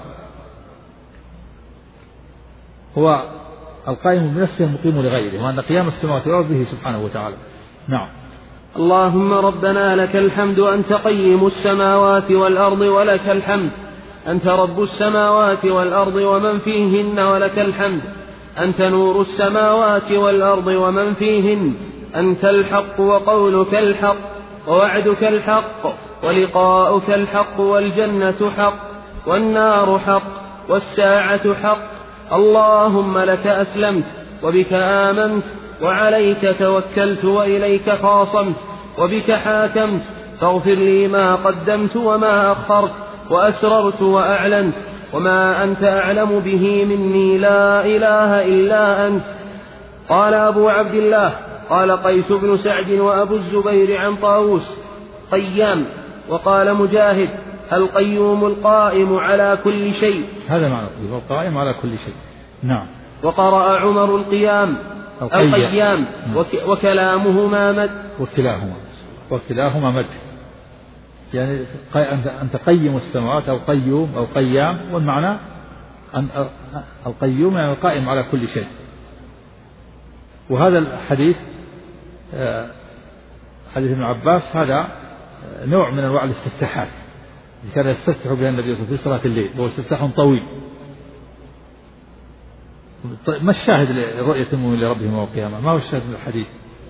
هو القائم بنفسه المقيم لغيره، وأن قيام السماوات والأرض به سبحانه وتعالى. نعم. اللهم ربنا لك الحمد أنت قيم السماوات والأرض ولك الحمد أنت رب السماوات والأرض ومن فيهن ولك الحمد أنت نور السماوات والأرض ومن فيهن أنت الحق وقولك الحق ووعدك الحق ولقاؤك الحق والجنة حق والنار حق والساعة حق. اللهم لك أسلمت وبك آمنت وعليك توكلت وإليك خاصمت وبك حاكمت فاغفر لي ما قدمت وما أخرت وأسررت وأعلنت وما أنت أعلم به مني لا إله إلا أنت. قال أبو عبد الله قال قيس بن سعد وأبو الزبير عن طاووس قيام. وقال مجاهد القيوم القائم على كل شيء. هذا معنى القائم على كل شيء. نعم. وقرأ عمر القيام وكلاهما مد، يعني أنت قيم السماوات أو قيوم أو قيام، والمعنى أن القيوم يعني القائم على كل شيء. وهذا الحديث حديث ابن عباس هذا نوع من أنواع الاستفتاحات كان يستفتح بها النبي في صلاة الليل، وهو استفتاح طويل. ما الشاهد لرؤية المؤمن لربهم يوم القيامة؟ ما هو الشاهد من الحديث؟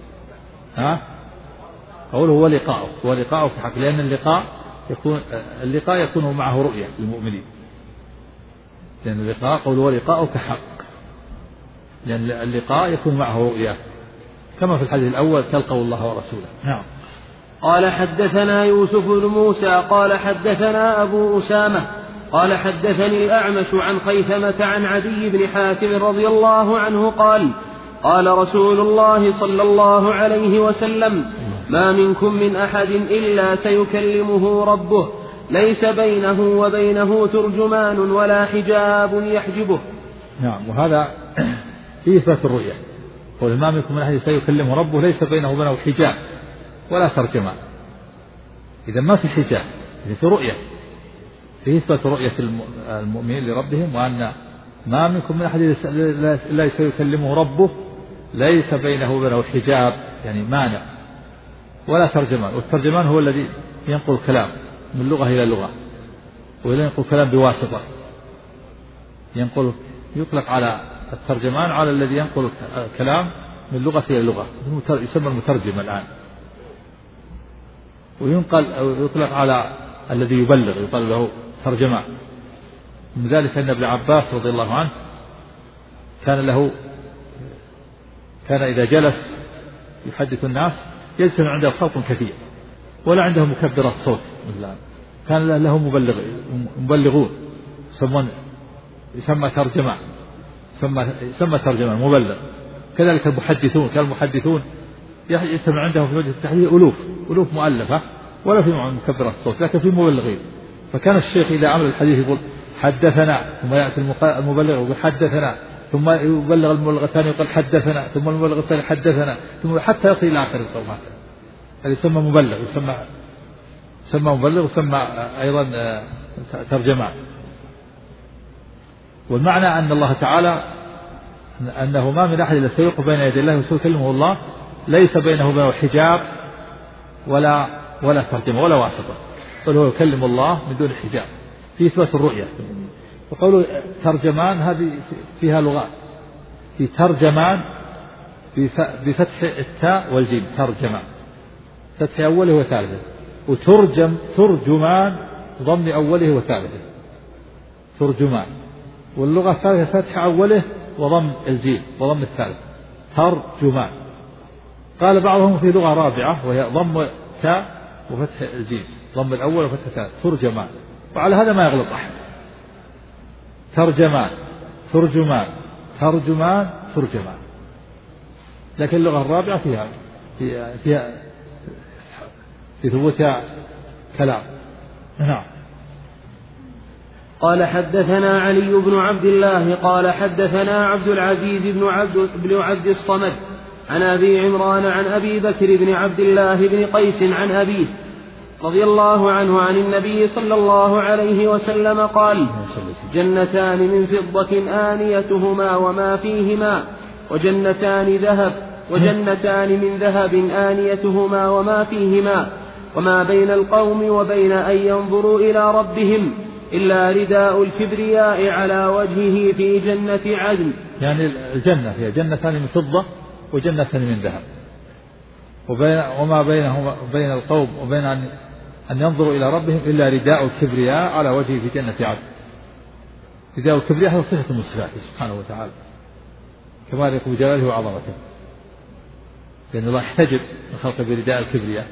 قوله هو لقاؤه في حق، لأن اللقاء يكون معه رؤية للمؤمنين، لأن اللقاء قوله هو لقاؤك حق، لأن اللقاء يكون معه رؤية كما في الحديث الأول تلقوا الله ورسوله. نعم. قال حدثنا يوسف بن موسى قال حدثنا أبو أسامة قال حدثني الأعمش عن خيثمة عن عدي بن حاتم رضي الله عنه قال قال رسول الله صلى الله عليه وسلم ما منكم من أحد إلا سيكلمه ربه ليس بينه وبينه ترجمان ولا حجاب يحجبه. نعم. وهذا فيه إثبات الرؤية، قول ما منكم من أحد سيكلمه ربه ليس بينه وبينه حجاب ولا ترجمان. إذا ما في حجاب، إذا في رؤية، فيه إثبات رؤية المؤمنين لربهم، وأن ما منكم من أحد لا سيكلمه ربه ليس بينه وبينه حجاب، يعني مانع، ولا ترجمان. والترجمان هو الذي ينقل كلام من لغة إلى لغة، وينقل كلام بواسطة. يطلق على الترجمان على الذي ينقل الكلام من لغة إلى لغة، يسمى المترجم الآن. وينقل أو يطلق على الذي يبلغ، يقال له ترجمان. من ذلك أن ابن عباس رضي الله عنه كان إذا جلس يحدث الناس يجتمع عنده خلق كثير ولا عنده مكبرات صوت مثل، كان له مبلغون يسمى ترجمان، يسمى ترجمان مبلغ. كذلك المحدثون، كان المحدثون يجتمع عندهم في وجه التحديث ألوف مؤلفة ولا في مكبرات الصوت، لكن في مبلغين. فكان الشيخ إذا عمل الحديث يقول حدثنا، ثم يأتي المبلغ يقول حدثنا، ثم يبلغ المبلغ الثاني يقول حدثنا، ثم المبلغ الثاني حدثنا، ثم حتى يصل إلى آخر القول. هذا يسمى مبلغ، يسمى مبلغ، ويسمى أيضا ترجمان. والمعنى أن الله تعالى أنه ما من أحد إلا سيوقف بين يدي الله وسيكلمه الله ليس بينه وبينه حجاب ولا ترجمة ولا واسطة، بل هو يكلم الله من دون حجاب، في إثبات الرؤية. وقوله ترجمان هذه فيها لغات، في ترجمان بفتح التاء والجيم، ترجمان فتح أوله وثالثه، ترجمان ضم أوله وثالثه، ترجمان. واللغة الثالثة فتح أوله وضم الجيم وضم الثالث، ترجمان. قال بعضهم في لغة رابعة وهي ضم التاء وفتح الجيم، ضم الأول وفتح الثالث، ترجمان. وعلى هذا ما يغلط أحد، ترجمان ترجمان ترجمان ترجمان. لكن اللغة الرابعة فيها في ثبوتها كلام. نعم. قال حدثنا علي بن عبد الله قال حدثنا عبد العزيز بن عبد الصمد عن أبي عمران عن أبي بكر بن عبد الله بن قيس عن أبيه رضي الله عنه عن النبي صلى الله عليه وسلم قال: جنتان من فضة آنيتهما وما فيهما، وجنتان من ذهب آنيتهما وما فيهما، وما بين القوم وبين أن ينظروا إلى ربهم إلا رداء الكبرياء على وجهه في جنة عدن. يعني الجنة هي جنتان من فضة وجنتان من ذهب، وما بينهما وبين القوم وبين أن ينظروا إلى ربهم إلا رداء الكبرياء على وجهه في جنة عدن. رداء الكبرياء هو صفة من صفاته سبحانه وتعالى، كما يليق بجلاله وعظمته، لأن الله احتجب من خلقه برداء الكبرياء.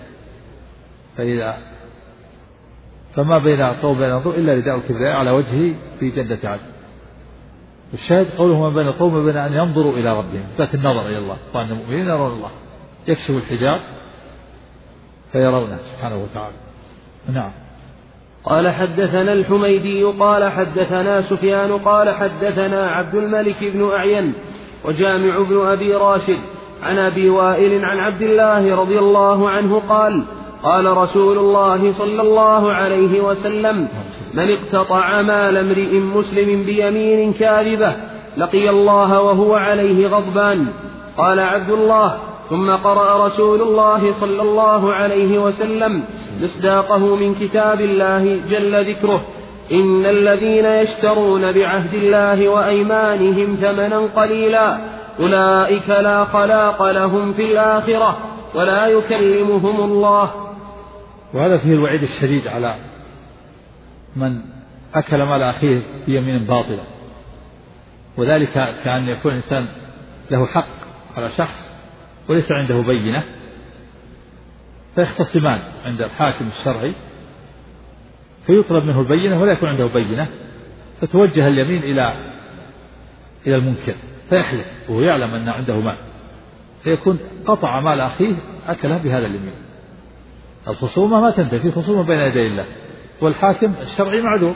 فما بين القوم وبين النظر إلا رداء الكبرياء على وجهه في جنة عدن. الشاهد قوله ما بين القوم وبين أن ينظروا إلى ربهم، ذات النظر إلى الله، وأن المؤمنين يرون الله، يكشف الحجاب فيرونه سبحانه وتعالى. نعم. قال حدثنا الحميدي قال حدثنا سفيان قال حدثنا عبد الملك بن أعين وجامع بن أبي راشد عن أبي وائل عن عبد الله رضي الله عنه قال: قال رسول الله صلى الله عليه وسلم: من اقتطع مال امرئ مسلم بيمين كاذبة لقي الله وهو عليه غضبان. قال عبد الله: ثم قرأ رسول الله صلى الله عليه وسلم مصداقه من كتاب الله جل ذكره: إن الذين يشترون بعهد الله وأيمانهم ثمنا قليلا أولئك لا خلاق لهم في الآخرة ولا يكلمهم الله. وهذا فيه الوعيد الشديد على من أكل مال أخيه بيمين باطلة، وذلك كأن يكون الإنسان له حق على شخص وليس عنده بينة، فيختصمان عند الحاكم الشرعي فيطلب منه البينة ولا يكون عنده بينة، فتوجه اليمين إلى المنكر فيحلف وهو يعلم أن عنده مال، فيكون قطع مال أخيه أكله بهذا اليمين. الخصومة ما تنتهي، في خصومة بين يدي الله، والحاكم الشرعي معذور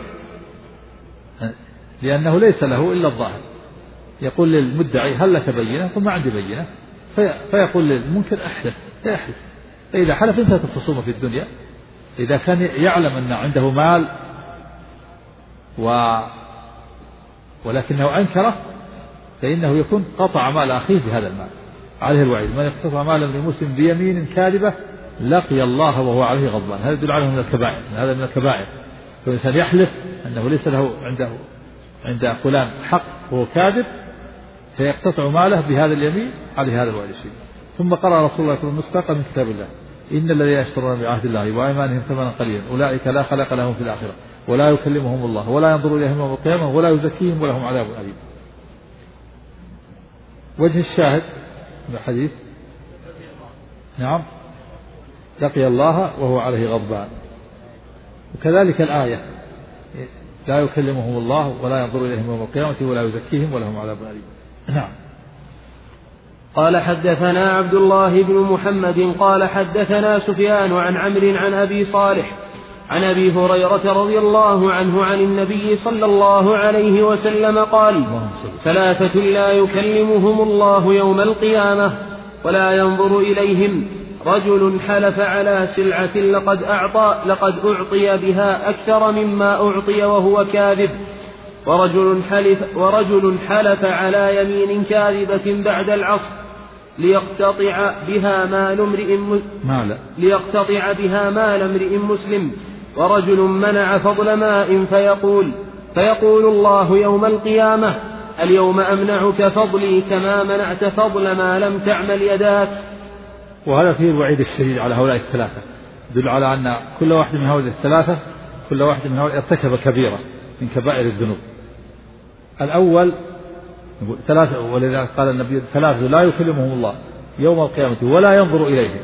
لأنه ليس له إلا الظاهر. يقول للمدعي هل لك بينة؟ ثم عندي بينة، فيقول للمنكر احلف، فيحلف. فإذا حلف انتهت الخصومة في الدنيا. إذا كان يعلم أن عنده مال ولكنه أنكره فإنه يكون قطع مال أخيه بهذا المال، عليه الوعيد: من اقتطع مالا لمسلم بيمين كاذبة لقي الله وهو عليه غضبان. هذا يدل عليه من الكبائر، هذا من الكبائر. فالإنسان يحلف أنه ليس له عند فلان حق وهو كاذب فيقتطع ماله بهذا اليمين، عليه هذا الوعيد الشديد. ثم قرأ رسول الله صلى الله عليه وسلم مستقى من كتاب الله: إن الذين يشترون بعهد الله وأيمانهم ثمنا قليلا أولئك لا خلاق لهم في الآخرة ولا يكلمهم الله ولا ينظر إليهم يوم القيامة ولا يزكيهم ولهم عذاب أليم. وجه الشاهد من الحديث: نعم، لقي الله وهو عليه غضبان. وكذلك الآية: لا يكلمهم الله ولا ينظر إليهم يوم القيامة ولا يزكيهم ولهم عذاب أليم. نعم. قال حدثنا عبد الله بن محمد قال حدثنا سفيان عن عمرو عن أبي صالح عن أبي هريرة رضي الله عنه عن النبي صلى الله عليه وسلم قال: ثلاثة لا يكلمهم الله يوم القيامة ولا ينظر إليهم: رجل حلف على سلعة لقد أعطي بها أكثر مما أعطي وهو كاذب، ورجل حلف على يمين كاذبة بعد العصر ليقتطع بها مال امرئ مسلم، ورجل منع فضل ماء فيقول الله يوم القيامة: اليوم أمنعك فضلي كما منعت فضل ما لم تعمل يداك. وهذا فيه الوعيد الشديد على هؤلاء الثلاثة، يدل على أن كل واحد من هؤلاء الثلاثة ارتكب كبيرة من كبائر الذنوب. الأول ثلاثة، ولذلك قال النبي: ثلاثة لا يكلمهم الله يوم القيامة ولا ينظر إليهم.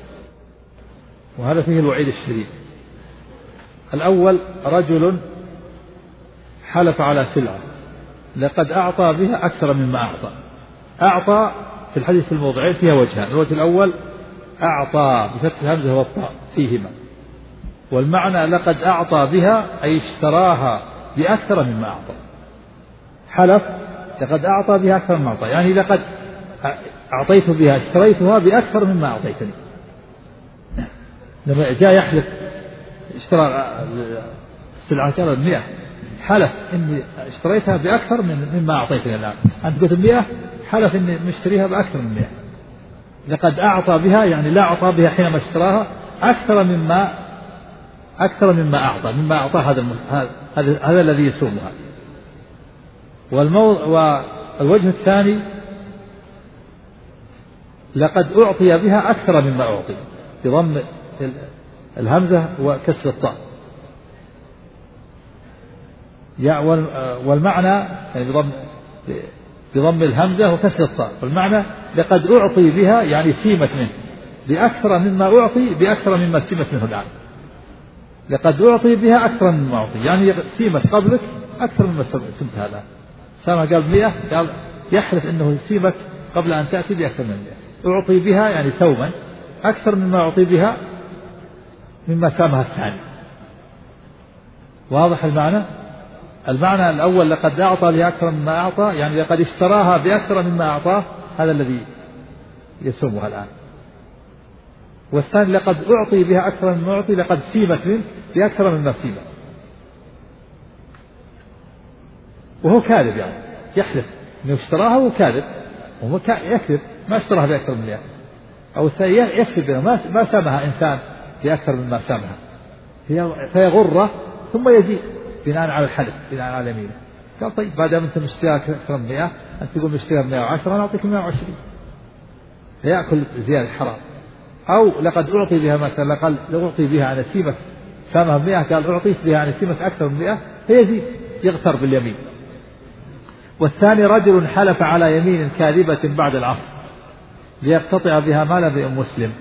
وهذا فيه الوعيد الشديد. الأول: رجل حلف على سلعة لقد أعطى بها أكثر مما أعطى في الحديث في الموضعين فيها وجهان: الوجه الأول أعطى بفتح الهمزة والطاء فيهما، والمعنى لقد أعطى بها أي اشتراها بأكثر مما أعطى. حلف لقد أعطى بها أكثر مما أعطى، يعني لقد أعطيت بها اشتريتها بأكثر مما أعطيتني. لما جاء يحلف اشترى السلعة كانت 100، حلف إني اشتريتها بأكثر مما أعطيتني الآن. أنت قلت 100، حلف إني مشتريها بأكثر من 100. لقد أعطى بها يعني لا أعطى بها حينما اشتراها أكثر مما أعطى، مما أعطى هذا الذي يسومها. والوجه الثاني: لقد أعطي بها أكثر مما أعطي، بضم الهمزة وكسر الطاء. والمعنى يعني بضم الهمزة وكسر الطاء، والمعنى لقد أعطي بها يعني سيمت منه بأكثر مما أعطي بأكثر مما سيمت منه الآن. لقد أعطي بها أكثر مما أعطي يعني سيمت قبلك أكثر مما سمتها الآن. سامة قال 100، قال يحلف أنه سيمت قبل أن تأتي بأكثر من 100. أعطي بها يعني سوما أكثر مما أعطي بها مما سامها الثاني. واضح المعنى؟ المعنى الأول: لقد أعطى بها أكثر مما أعطى، يعني لقد اشتراها بأكثر مما أعطاه، هذا الذي يسومها الآن. والثاني: لقد أعطي بها أكثر مما أعطي، لقد سيمت منه بأكثر مما سيمت. وهو كاذب، يعني يحلف أنه اشتراها وهو كاذب، وهو يكذب ما اشتراها بأكثر من 100. أو الثاني يكذب ما سامها إنسان بأكثر مما سامها، فيغره ثم يزيد بناء على الحلف، بناء على يمينه. قال: طيب بعد ما أنت مشتريها أكثر من 100، أنت تقول مشتريها 110، أنا أعطيك 120. فيأكل زيادة حرام. أو لقد أعطي بها مثلا، لقد أعطي بها على سيمة سامها 100، قال أعطيت بها على سيمة أكثر من 100، فيزيد يغتر باليمين. والثاني: رجل حلف على يمين كاذبة بعد العصر ليقتطع بها مال امرئ مسلم.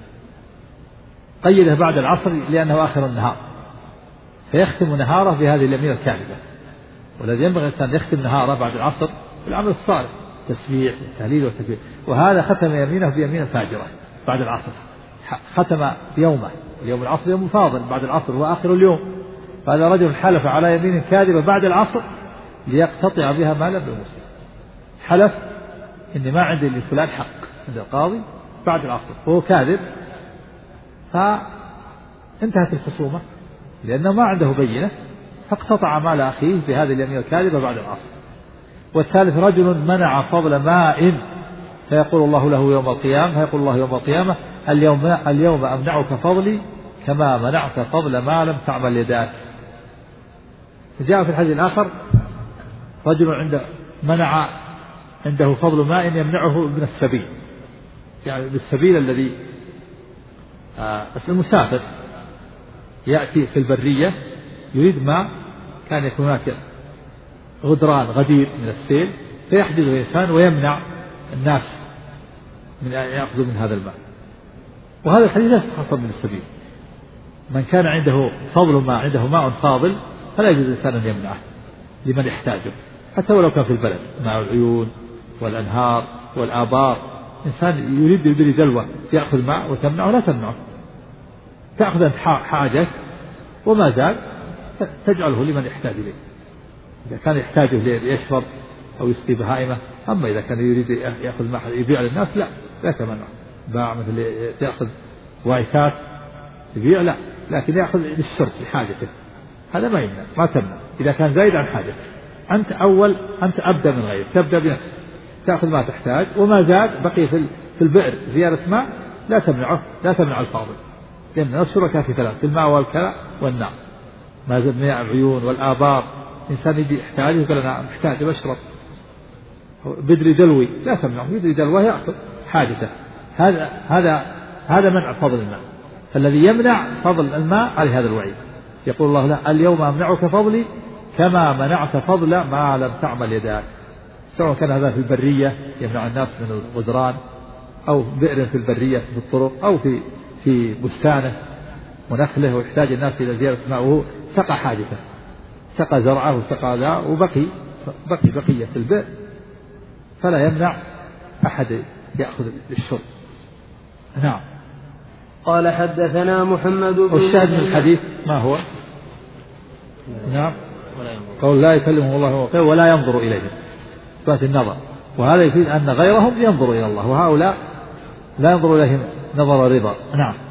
قيده بعد العصر لأنه آخر النهار، فيختم نهاره بهذه اليمين الكاذبة. والذي ينبغي الإنسان يختم نهاره بعد العصر بالعمل الصالح، تسبيح والتهليل والتكبير. وهذا ختم يمينه بيمين فاجرة بعد العصر، ختم يومه. اليوم العصر يوم فاضل بعد العصر، هو آخر اليوم، هذا رجل حلف على يمين كاذبة بعد العصر ليقتطع بها مال ابن مسلم، حلف إني ما عندي لفلان حق عند القاضي بعد العصر وهو كاذب، فانتهت الخصومة لأنه ما عنده بينة، فاقتطع مال أخيه بهذه اليمين الكاذبة بعد العصر. والثالث رجل منع فضل ماء فيقول الله له يوم القيامة، فيقول الله يوم القيامة اليوم أمنعك فضلي كما منعت فضل ما لم تعمل يداك. جاء في الحديث الآخر رجل منع عنده فضل ماء يمنعه من السبيل، يعني بالسبيل الذي المسافر يأتي في البرية يريد ماء، كان يكون هناك غدران غدير من السيل فيحجز الإنسان ويمنع الناس من أن يأخذوا من هذا الماء. وهذا الحديث ليس خاصا بالسبيل، من كان عنده فضل ماء، عنده ماء فاضل، فلا يجوز الإنسان أن يمنعه لمن يحتاجه، حتى ولو كان في البلد ماء العيون والأنهار والآبار. إنسان يريد يبري دلوة يأخذ ماء وتمنعه، لا تمنعه، تأخذ أنت حاجة وما زال تجعله لمن يحتاج إليه، إذا كان يحتاجه ليشرب أو يسقي بهائمة. أما إذا كان يريد يأخذ ماء يبيع للناس لا تمنعه، باع مثل يأخذ وايتات يبيع لا، لكن يأخذ للشرب لحاجته هذا ما يمنع، ما تمنع إذا كان زايد عن حاجته. أنت أبدأ من غير، تبدأ بنفسك تأخذ ما تحتاج، وما زاد بقي في البئر زيادة ماء لا تمنع الفاضل، لأن الشركاء في ثلاث: في الماء والكلاء والنار. ما زاد مياه العيون والآبار، إنسان يجي يحتاج يقول أنا محتاج بشرب، بدري دلوي لا تمنعه، بدري دلوي يأخذ حاجته. هذا منع فضل الماء. فالذي يمنع فضل الماء على هذا الوعيد، يقول الله له اليوم أمنعك فضلي كما منعت فضل ما لم تعمل يداك. سواء كان هذا في البرية يمنع الناس من الغدران، أو بئر في البرية في الطرق، أو في بستانه ونخله ويحتاج الناس إلى زيادة ماء وهو سقى حاجته، سقى زرعه وسقى ذا وبقي بقية البئر، فلا يمنع أحد يأخذ للشرب. نعم. قال حدثنا محمد بن والشاهد من الحديث ما هو؟ نعم، قول لا يكلمهم الله ولا ينظر إليهم، إثبات النظر، وهذا يفيد أن غيرهم ينظر إلى الله وهؤلاء لا ينظر إليهم نظر رضا. نعم.